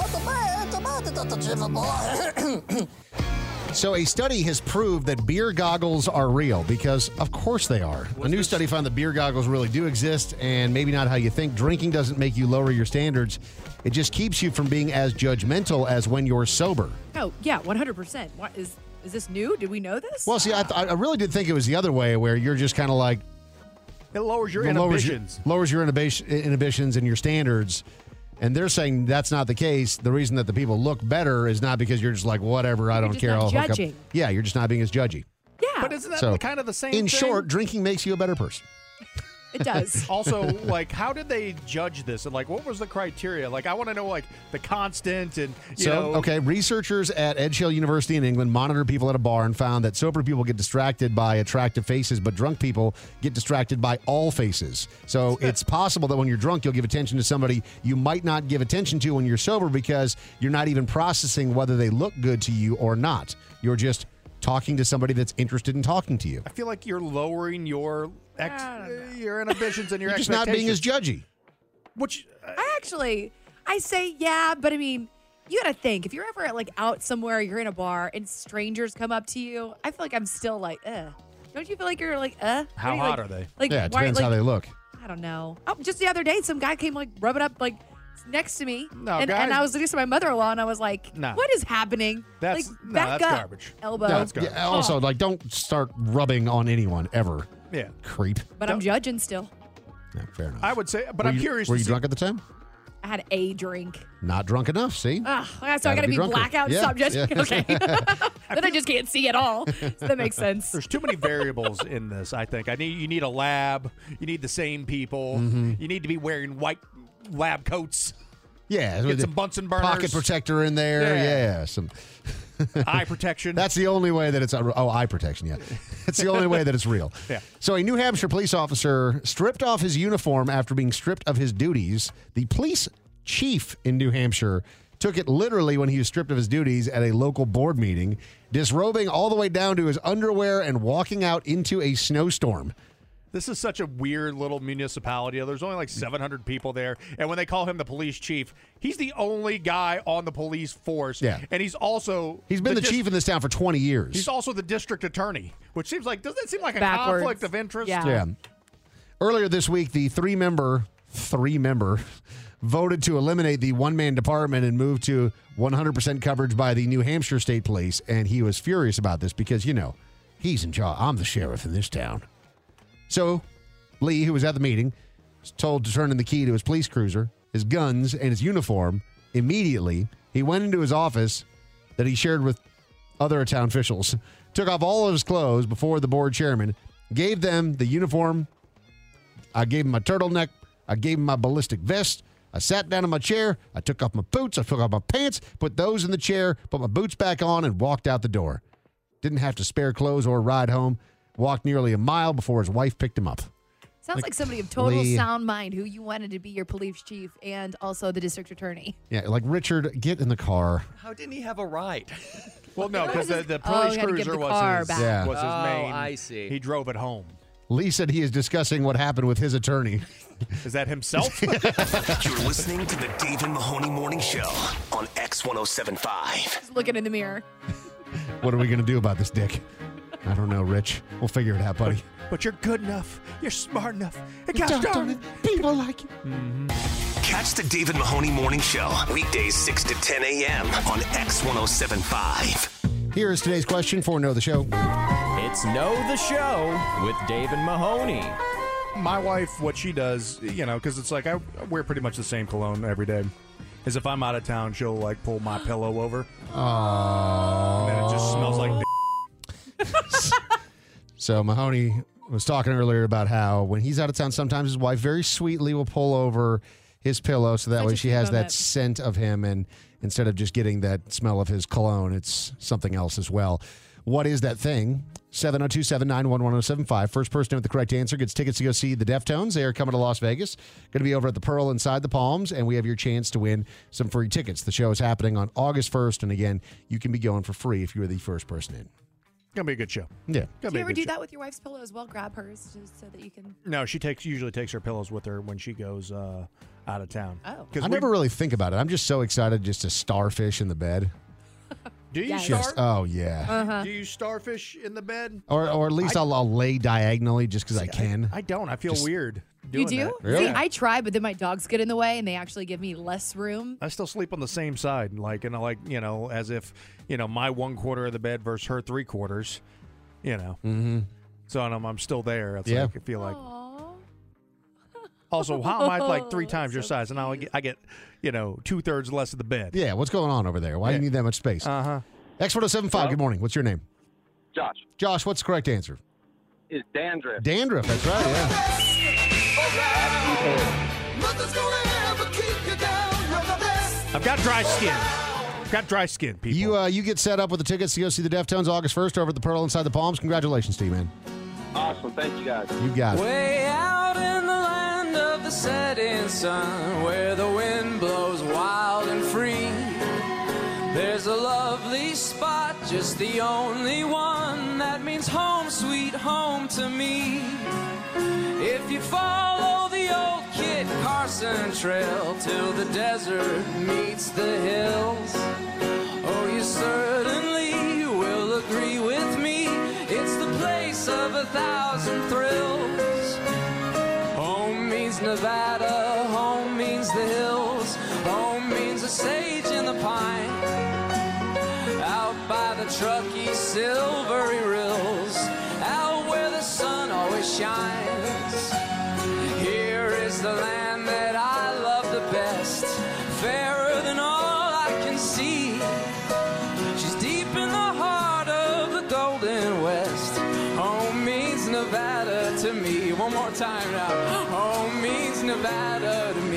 So a study has proved that beer goggles are real because, of course, they are. A new study found that beer goggles really do exist, and maybe not how you think. Drinking doesn't make you lower your standards. It just keeps you from being as judgmental as when you're sober. Oh, yeah, 100%. What is this new? Did we know this? Well, see, I really did think it was the other way, where you're just kind of like... It lowers your inhibitions. Lowers your inhibitions and your standards. And they're saying that's not the case. The reason that the people look better is not because you're just like, whatever, I don't care. Not I'll hook up. judging. Yeah, you're just not being as judgy. Yeah. But isn't that kind of the same In thing? short, drinking makes you a better person. It does. Also, how did they judge this? And, what was the criteria? I want to know, the constant and, you know. Okay, researchers at Edge Hill University in England monitored people at a bar and found that sober people get distracted by attractive faces, but drunk people get distracted by all faces. So it's possible that when you're drunk, you'll give attention to somebody you might not give attention to when you're sober because you're not even processing whether they look good to you or not. You're just talking to somebody that's interested in talking to you. I feel like you're lowering your inhibitions and your You're just expectations. not being as judgy. I say yeah, but I mean, you got to think. If you're ever out somewhere, you're in a bar, and strangers come up to you, I feel like I'm still Don't you feel like you're How hot are they? Yeah, it depends how they look. I don't know. Oh, just the other day, some guy came rubbing up next to me, No, and I was next to my mother-in-law, and I was like, No. "What is happening?" That's back up, garbage. elbow. No, yeah, also, don't start rubbing on anyone ever. Yeah. Creep. But I'm judging still. Yeah, fair enough. I would say, but I'm curious. Were to you see- drunk at the time? I had a drink. Not drunk enough, see? So I got to be drunker. blackout. Yeah, Stop judging. yeah. Okay. Then I just can't see at all. So that makes sense. There's too many variables in this, I think. You need a lab. You need the same people. Mhm. You need to be wearing white lab coats. Yeah. Get with some the Bunsen burners. Pocket protector in there. Yeah. Some eye protection. That's the only way that it's... eye protection, yeah. That's the only way that it's real. Yeah. So a New Hampshire police officer stripped off his uniform after being stripped of his duties. The police chief in New Hampshire took it literally when he was stripped of his duties at a local board meeting, disrobing all the way down to his underwear and walking out into a snowstorm. This is such a weird little municipality. There's only 700 people there. And when they call him the police chief, he's the only guy on the police force. Yeah. And he's also... He's been the chief in this town for 20 years. He's also the district attorney, which seems like... Doesn't that seem like a Backwards. conflict of interest? Yeah. Earlier this week, the three-member voted to eliminate the one-man department and move to 100% coverage by the New Hampshire State Police, and he was furious about this because, he's in charge. I'm the sheriff in this town. So Lee, who was at the meeting, was told to turn in the key to his police cruiser, his guns, and his uniform. Immediately, he went into his office that he shared with other town officials, took off all of his clothes before the board chairman, gave them the uniform I gave him my turtleneck. I gave him my ballistic vest. I sat down in my chair. I took off my boots. I took off my pants, put those in the chair, put my boots back on, and walked out the door. Didn't have to spare clothes or ride home. Walked nearly a mile before his wife picked him up. Sounds like somebody of total sound mind who you wanted to be your police chief and also the district attorney. Yeah, like, Richard, get in the car. How didn't he have a right? Well, no, because the police cruiser was his main. I see. He drove it home. Lee said he is discussing what happened with his attorney. Is that himself? You're listening to the Dave and Mahoney Morning Show on X1075. Just looking in the mirror. What are we going to do about this dick? I don't know, Rich. We'll figure it out, buddy. But you're good enough. You're smart enough. And gosh darn it, people like you. Catch the Dave and Mahoney Morning Show weekdays 6 to 10 a.m. on X1075. Here is today's question for Know the Show. It's Know the Show with Dave and Mahoney. My wife, what she does, because it's like I wear pretty much the same cologne every day, is if I'm out of town, she'll like pull my pillow over. Oh. And then it just smells like So Mahoney was talking earlier about how when he's out of town, sometimes his wife very sweetly will pull over his pillow so that way she has that scent of him, and instead of just getting that smell of his cologne, it's something else as well. What is that thing? 702-791-1075. First person with the correct answer gets tickets to go see the Deftones. They are coming to Las Vegas. Going to be over at the Pearl inside the Palms, and we have your chance to win some free tickets. The show is happening on August 1st, and again, you can be going for free if you are the first person in. Gonna be a good show. Yeah. Do you ever do that with your wife's pillow as well? Grab hers just so that you can. No, she usually takes her pillows with her when she goes out of town. Oh, I never really think about it. I'm just so excited just to starfish in the bed. Do you Just, oh yeah. Do you starfish in the bed? Or at least I'll lay diagonally just because I can. I don't. I feel weird. You do? That. Really? See, I try, but then my dogs get in the way, and they actually give me less room. I still sleep on the same side, as if my 1/4 of the bed versus her 3/4. Mm-hmm. So I'm still there. It's Yeah. like, I feel like. Also, how am I like 3 times your size, and I get 2/3 less of the bed? Yeah, what's going on over there? Why do you need that much space? X1075, good morning. What's your name? Josh. Josh, what's the correct answer? It's dandruff. Dandruff, that's right, yeah. I've got dry skin. People. You get set up with the tickets to go see the Deftones August 1st over at the Pearl inside the Palms. Congratulations to you, man. Awesome. Thank you, guys. You got it. Way out in the land of the setting sun, where the wind blows wild and free, there's a lovely spot, just the only one that means home, sweet home to me. If you follow the old Kit Carson trail till the desert meets the hills, oh, you certainly will agree with me, it's the place of 1,000 thrills. Home means Nevada, home means the hills, home means the sage and the pine, out by the Truckee silvery rills, out where the sun always shines. Here is the land that I love the best, fairer than all I can see. She's deep in the heart of the Golden West. Home means Nevada to me. One more time now. Home means Nevada to me.